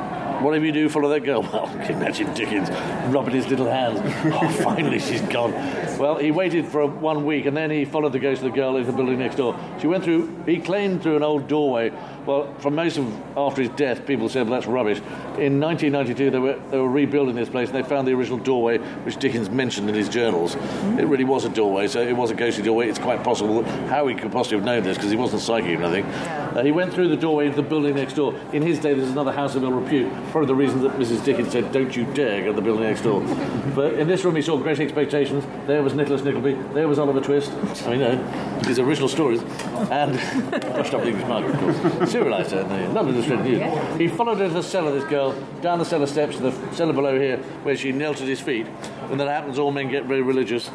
Whatever you do, follow that girl. Well, can you imagine Dickens rubbing his little hands? Oh, finally she's gone. Well, he waited for one week and then he followed the ghost of the girl into the building next door. She went through, he claimed through an old doorway. Well, for most of after his death, people said, well, that's rubbish. In nineteen ninety-two, they were they were rebuilding this place and they found the original doorway, which Dickens mentioned in his journals. Mm-hmm. It really was a doorway, so it was a ghostly doorway. It's quite possible how he could possibly have known this, because he wasn't psychic or nothing. Yeah. Uh, he went through the doorway into the building next door. In his day, there's another house of ill repute. Probably the reason that Missus Dickens said, don't you dare go to the building next door. But in this room, he saw Great Expectations. There was Nicholas Nickleby. There was Oliver Twist. I mean, uh, his original stories. And brushed up the English market, of course. Serialised her in the London Illustrated News. Yeah. He followed her to the cellar, this girl, down the cellar steps to the cellar below here, where she knelt at his feet. And that happens, all men get very religious.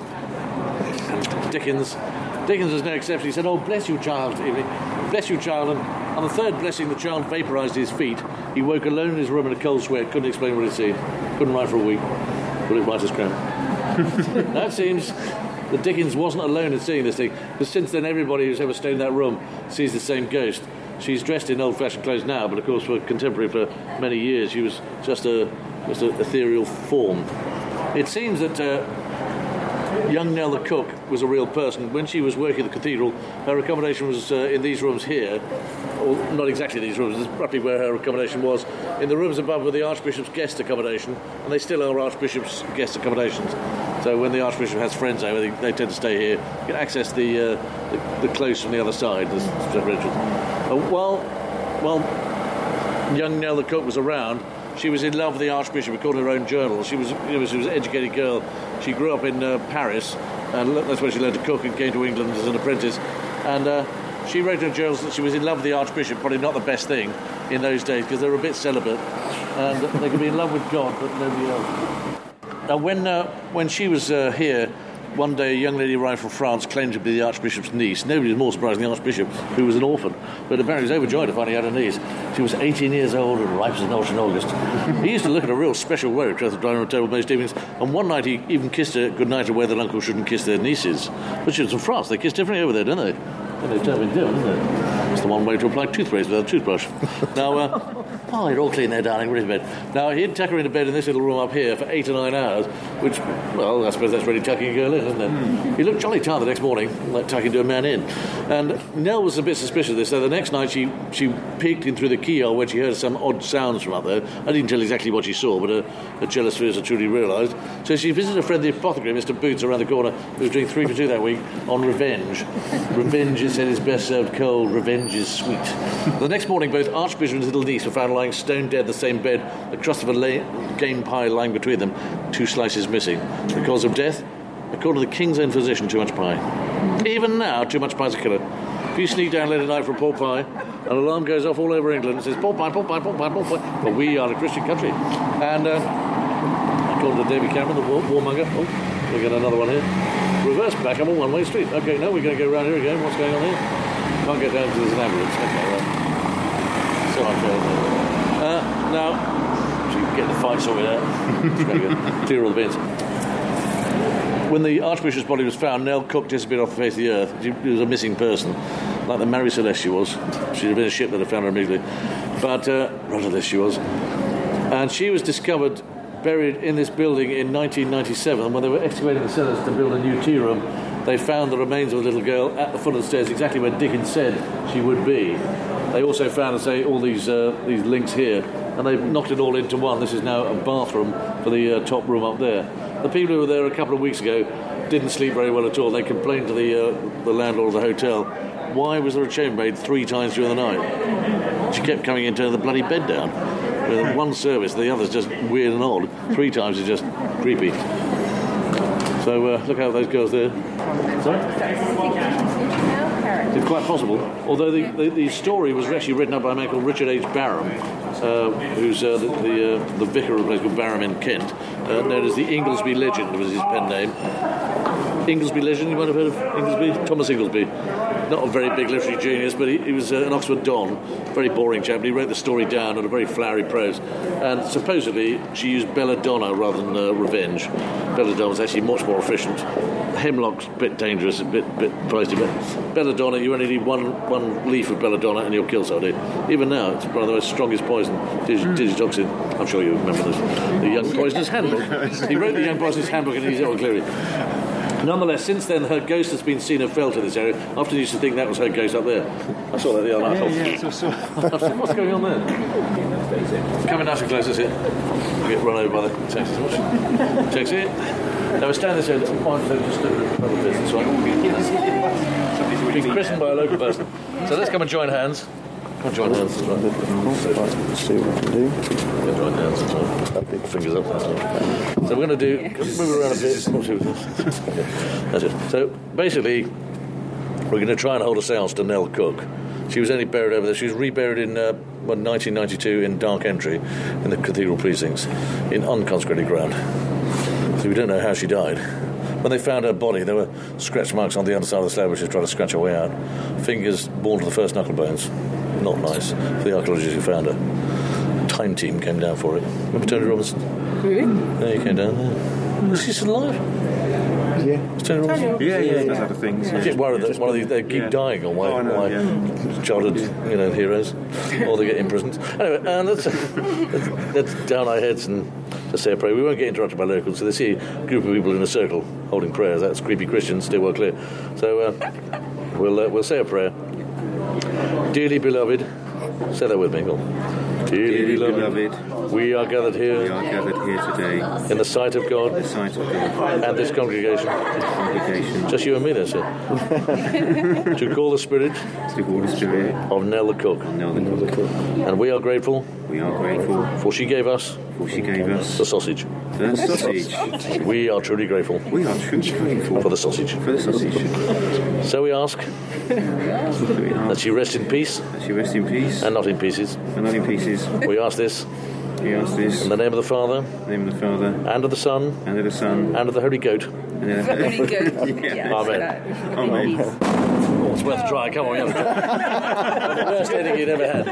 And Dickens, Dickens was no exception. He said, oh, bless you, child, bless you, child. And on the third blessing, the child vaporised his feet. He woke alone in his room in a cold sweat, couldn't explain what he'd seen. Couldn't write for a week. Put it writer's cramp. Now it seems that Dickens wasn't alone in seeing this thing, because since then everybody who's ever stayed in that room sees the same ghost. She's dressed in old-fashioned clothes now, but of course for contemporary for many years she was just a just an ethereal form. It seems that uh, young Nell the cook was a real person. When she was working at the cathedral, her accommodation was uh, in these rooms here, or not exactly these rooms, this is roughly where her accommodation was. In the rooms above were the Archbishop's guest accommodation, and they still are Archbishop's guest accommodations. So when the Archbishop has friends over, they, they tend to stay here. You can access the uh, the, the close from the other side. There's uh, while, while young Nell the cook was around, she was in love with the Archbishop, according to her own journal. She was, you know, she was an educated girl. She grew up in uh, Paris, and that's where she learned to cook and came to England as an apprentice. And uh, she wrote in her journals that she was in love with the Archbishop, probably not the best thing in those days, because they were a bit celibate, and they could be in love with God, but nobody else. Now, when uh, when she was uh, here, one day a young lady arrived from France, claimed to be the Archbishop's niece. Nobody was more surprised than the Archbishop, who was an orphan, but apparently was overjoyed to find he had a niece. She was eighteen years old and ripe as an ocean August. He used to look at a real special way at the dining room table most evenings, and one night he even kissed her goodnight away that uncle shouldn't kiss their nieces. But she was from France. They kiss differently over there, don't they? And they tell me do, don't they? It's the one way to apply toothpaste without a toothbrush. Now, uh, oh, you're all clean there, darling. Ready to bed. Now, he'd tuck her into bed in this little room up here for eight or nine hours, which, well, I suppose that's really tucking a girl in, isn't it? Mm. He looked jolly tired the next morning, like tucking to a man in. And Nell was a bit suspicious of this, so the next night she, she peeked in through the keyhole when she heard some odd sounds from up there. I didn't tell exactly what she saw, but her, her jealous fears had truly realised. So she visited a friend, the apothecary, Mister Boots, around the corner, who was doing three for two that week on revenge. Revenge, it said, is best served cold. Revenge is sweet. The next morning, both Archbishop and his little niece were found lying stone dead in the same bed, a crust of a la- game pie lying between them, two slices missing. The cause of death? According to the King's own physician, too much pie. Even now, too much pie's a killer. If you sneak down late at night for a pork pie, an alarm goes off all over England and says, pork pie, pork pie, pork pie, pork pie. Well, we are a Christian country. And, uh, according to David Cameron, the war- warmonger, oh, we got another one here. Reverse back up a one-way street. Okay, no, we're going to go around here again. What's going on here? Can't get down to there's an ambulance. Okay, right. So unfair. Uh, now, so you can get the fight sorted out. It's very good. Clear all the bins. When the Archbishop's body was found, Nell Cook disappeared off the face of the earth. She was a missing person, like the Mary Celeste she was. She'd have been a ship that had found her immediately. But, uh, rudderless she was. And she was discovered buried in this building in nineteen ninety-seven. When they were excavating the cellars to build a new tea room, they found the remains of a little girl at the foot of the stairs, exactly where Dickens said she would be. They also found, as say, all these uh, these links here, and they've knocked it all into one. This is now a bathroom for the uh, top room up there. The people who were there a couple of weeks ago didn't sleep very well at all. They complained to the uh, the landlord of the hotel. Why was there a chambermaid three times during the night? She kept coming in, turning the bloody bed down. With one service, the other's just weird and odd. Three times is just creepy. So uh, look out for those girls there. Sorry? It's quite possible. Although the, the, the story was actually written up by a man called Richard H. Barham, uh, who's uh, the the, uh, the vicar of a place called Barham in Kent, uh, known as the Inglesby Legend was his pen name. Inglesby Legend, you might have heard of Inglesby? Thomas Inglesby. Not a very big literary genius, but he, he was uh, an Oxford Don, very boring chap, but he wrote the story down in a very flowery prose. And supposedly she used belladonna rather than uh, revenge. Belladonna was actually much more efficient. Hemlock's a bit dangerous, a bit bit feisty, but belladonna, you only need one one leaf of belladonna and you'll kill somebody. Even now, it's one of the most strongest poison, dig- mm. digitoxin. I'm sure you remember this. The Young Poisoner's Handbook. He wrote the Young Poisoner's Handbook in his own clearly. Nonetheless, since then, her ghost has been seen and felt in this area. I often used to think that was her ghost up there. I saw that the other night.
Yeah, yeah, so, so.
What's going on there? Coming nice and close, is it? We get run over by the taxi. Taxi. Now we're standing there, fine, so just look at the other business, right? We've been christened by a local person. So let's come and join hands. Come and join hands, that's right.
Let's see what we can do.
Yeah, join hands, that's right. Big fingers up, that's right. So we're going to do, move around a bit. That's it. So basically, we're going to try and hold a seance to Nell Cook. She was only buried over there. She was reburied in uh, nineteen ninety-two in Dark Entry in the cathedral precincts in unconsecrated ground. So we don't know how she died. When they found her body, there were scratch marks on the underside of the slab, which is trying to scratch her way out. Fingers born to the first knuckle bones. Not nice for the archaeologists who found her. Time team came down for it. Remember Tony Robinson?
Really?
Yeah, he came down. Yeah. Is he still alive?
Yeah.
Is Tony Robinson?
Yeah, yeah, he does other things.
I get worried that one of these they keep
yeah.
dying on my,
oh, no,
my
yeah.
childhood, you know, heroes, or they get imprisoned. Anyway, uh, let's, let's, let's down our heads and just say a prayer. We won't get interrupted by locals, so they see a group of people in a circle holding prayers. That's creepy Christians, still well clear. So uh, we'll uh, we'll say a prayer. Dearly beloved, say that with me, go on. Dearly,
Dearly
beloved,
beloved,
we are gathered here.
We are gathered here today
in the sight of God,
in the sight of God,
and this congregation.
This congregation.
Just you and me, there, sir. To call the spirit.
To call the spirit
of Nell the Cook.
Of Nell the Cook.
And we are grateful.
We are grateful.
For she gave us.
For she gave us
the sausage.
The sausage.
We are truly grateful.
We are truly grateful
for the sausage.
For the sausage.
So we ask that she rest in peace.
That she rest in peace.
And not in pieces.
And not in pieces.
We ask this.
We ask this.
In the name of the Father.
In the name of the Father.
And of the Son.
And of the Son.
And of the Holy Goat.
And of the
Holy Goat.
Yeah.
Amen.
Amen.
Oh, it's worth a try. Come on, you have a the worst ending you've ever had.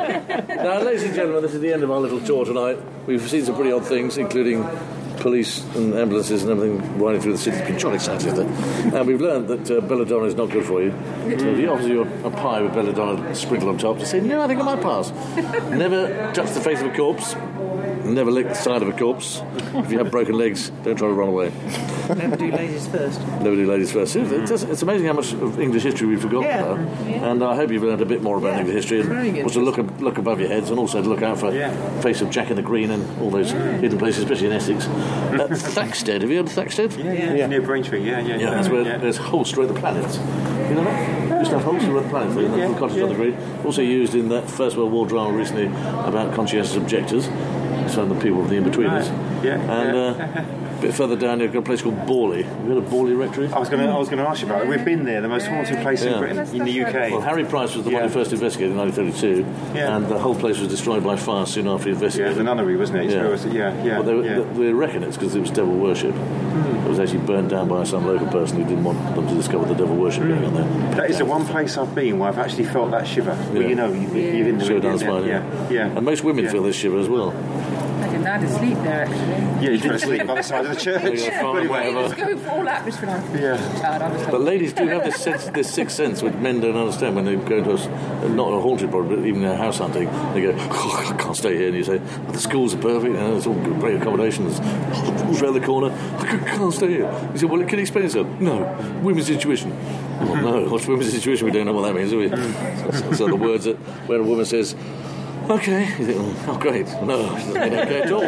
Now, ladies and gentlemen, this is the end of our little tour tonight. We've seen some pretty odd things, including police and ambulances and everything riding through the city. It's been jolly exciting, isn't it? And we've learned that uh, belladonna is not good for you. So if he offers you a, a pie with belladonna sprinkled on top, just say, no, I think I might pass. Never touch the face of a corpse. Never lick the side of a corpse. If you have broken legs, don't try to run away.
Never do ladies first.
Never do ladies first. It's, it's amazing how much of English history we've forgotten
yeah.
about.
Yeah.
And I hope you've learned a bit more about yeah. English history. And was to look, look above your heads and also to look out for yeah. face of Jack in the Green and all those yeah. hidden places, especially in Essex. Uh, Thaxted. Have you heard of Thaxted?
Yeah, yeah. yeah. Near Braintree, yeah, yeah.
Yeah, that's where yeah. there's holes through the planets. You know that? Used to have holes through the planets in the cottage on the green. Also used in that First World War drama recently about conscientious objectors. Some of the people of the in-betweeners.
Right. Yeah.
And uh, a bit further down, you've got a place called Borley. Have you heard of Borley Rectory?
I was going to I was going to ask you about it. We've been there, the most haunted place yeah. in Britain, in the U K.
Well, Harry Price was the yeah. one who first investigated in nineteen thirty-two, yeah. and the whole place was destroyed by fire soon after he investigated.
Yeah, the nunnery, wasn't it?
Yeah,
was, yeah, yeah.
Well, they,
yeah.
they, they reckon it's because it was devil worship. Mm. It was actually burnt down by some local person who didn't want them to discover the devil worship mm. going on there.
That is the one place I've been where I've actually felt that shiver. Yeah. Well, you know, you, yeah. you're in the
sure down
yeah.
spine,
yeah. yeah.
And most women
yeah.
feel this shiver as well.
I didn't have to sleep there, actually.
Yeah, you fell asleep by the side of the church.
Yeah, it was going for all atmosphere. Yeah.
But ladies do have this sense, this sixth sense, which men don't understand when they go to a, not a haunted property, but even a house hunting. They go, oh, I can't stay here. And you say, oh, the schools are perfect, and it's all great accommodations. Who's around the corner? I can't stay here. You say, well, can you explain yourself? No, women's intuition. Well, no, what's women's intuition? We don't know what that means, do we? so, so the words that when a woman says, okay. You think, oh, great. No, it's not okay at all.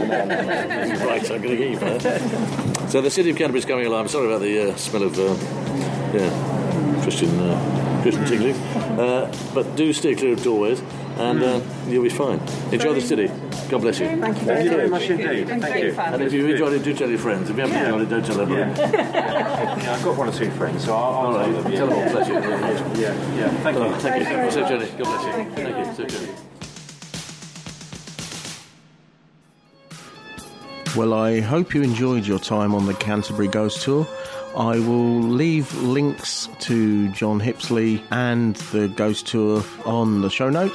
Right, I'm going to get you for that. So the city of Canterbury is coming alive. I'm sorry about the uh, smell of, uh, yeah, Christian, uh, Christian tingling. Uh, but do stay clear of doorways, and uh, you'll be fine. Enjoy the city. God bless you.
Thank you
very,
very
much indeed. Thank, Thank you.
And if you've enjoyed it, do tell your friends. If you haven't yeah. enjoyed it, don't tell everyone.
Yeah. yeah, I've got one or two friends, so I'll, I'll
All right.
tell them.
Tell them all. Bless you.
Yeah, yeah. Thank you.
Oh, thank you. Safe journey. God bless you. Thank you. Safe journey.
Well, I hope you enjoyed your time on the Canterbury Ghost Tour. I will leave links to John Hipsley and the Ghost Tour on the show notes.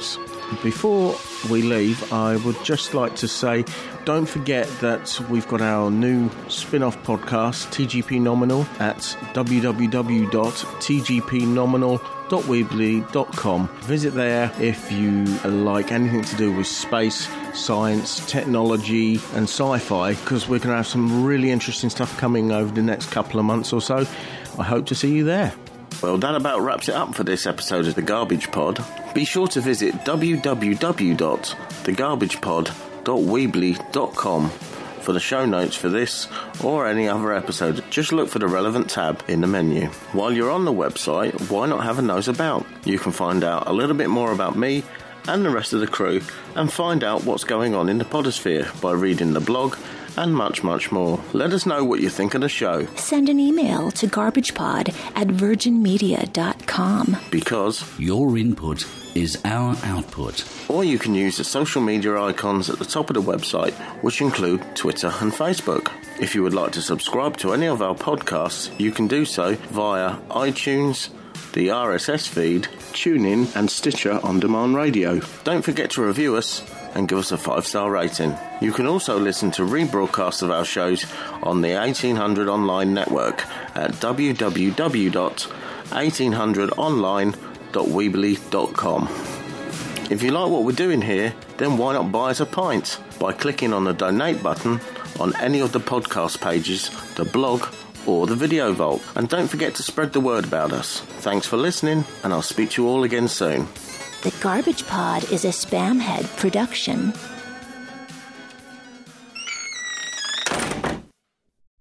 Before we leave, I would just like to say, don't forget that we've got our new spin-off podcast, T G P Nominal, at w w w dot t g p nominal dot weebly dot com. Visit there if you like anything to do with space, science, technology and sci-fi, because we're going to have some really interesting stuff coming over the next couple of months or so. I hope to see you there.
Well, that about wraps it up for this episode of The Garbage Pod. Be sure to visit w w w dot the garbage pod dot weebly dot com for the show notes for this or any other episode. Just look for the relevant tab in the menu. While you're on the website, why not have a nose about? You can find out a little bit more about me and the rest of the crew and find out what's going on in the podosphere by reading the blog and much, much more. Let us know what you think of the show.
Send an email to garbagepod at virgin media dot com.
Because
your input is our output.
Or you can use the social media icons at the top of the website, which include Twitter and Facebook. If you would like to subscribe to any of our podcasts, you can do so via iTunes, the R S S feed, TuneIn and Stitcher On Demand Radio. Don't forget to review us and give us a five-star rating. You can also listen to rebroadcasts of our shows on the eighteen hundred Online Network at w w w dot eighteen hundred online dot weebly dot com. If you like what we're doing here, then why not buy us a pint by clicking on the donate button on any of the podcast pages, the blog or the Video Vault. And don't forget to spread the word about us. Thanks for listening, and I'll speak to you all again soon.
The Garbage Pod is a Spamhead production.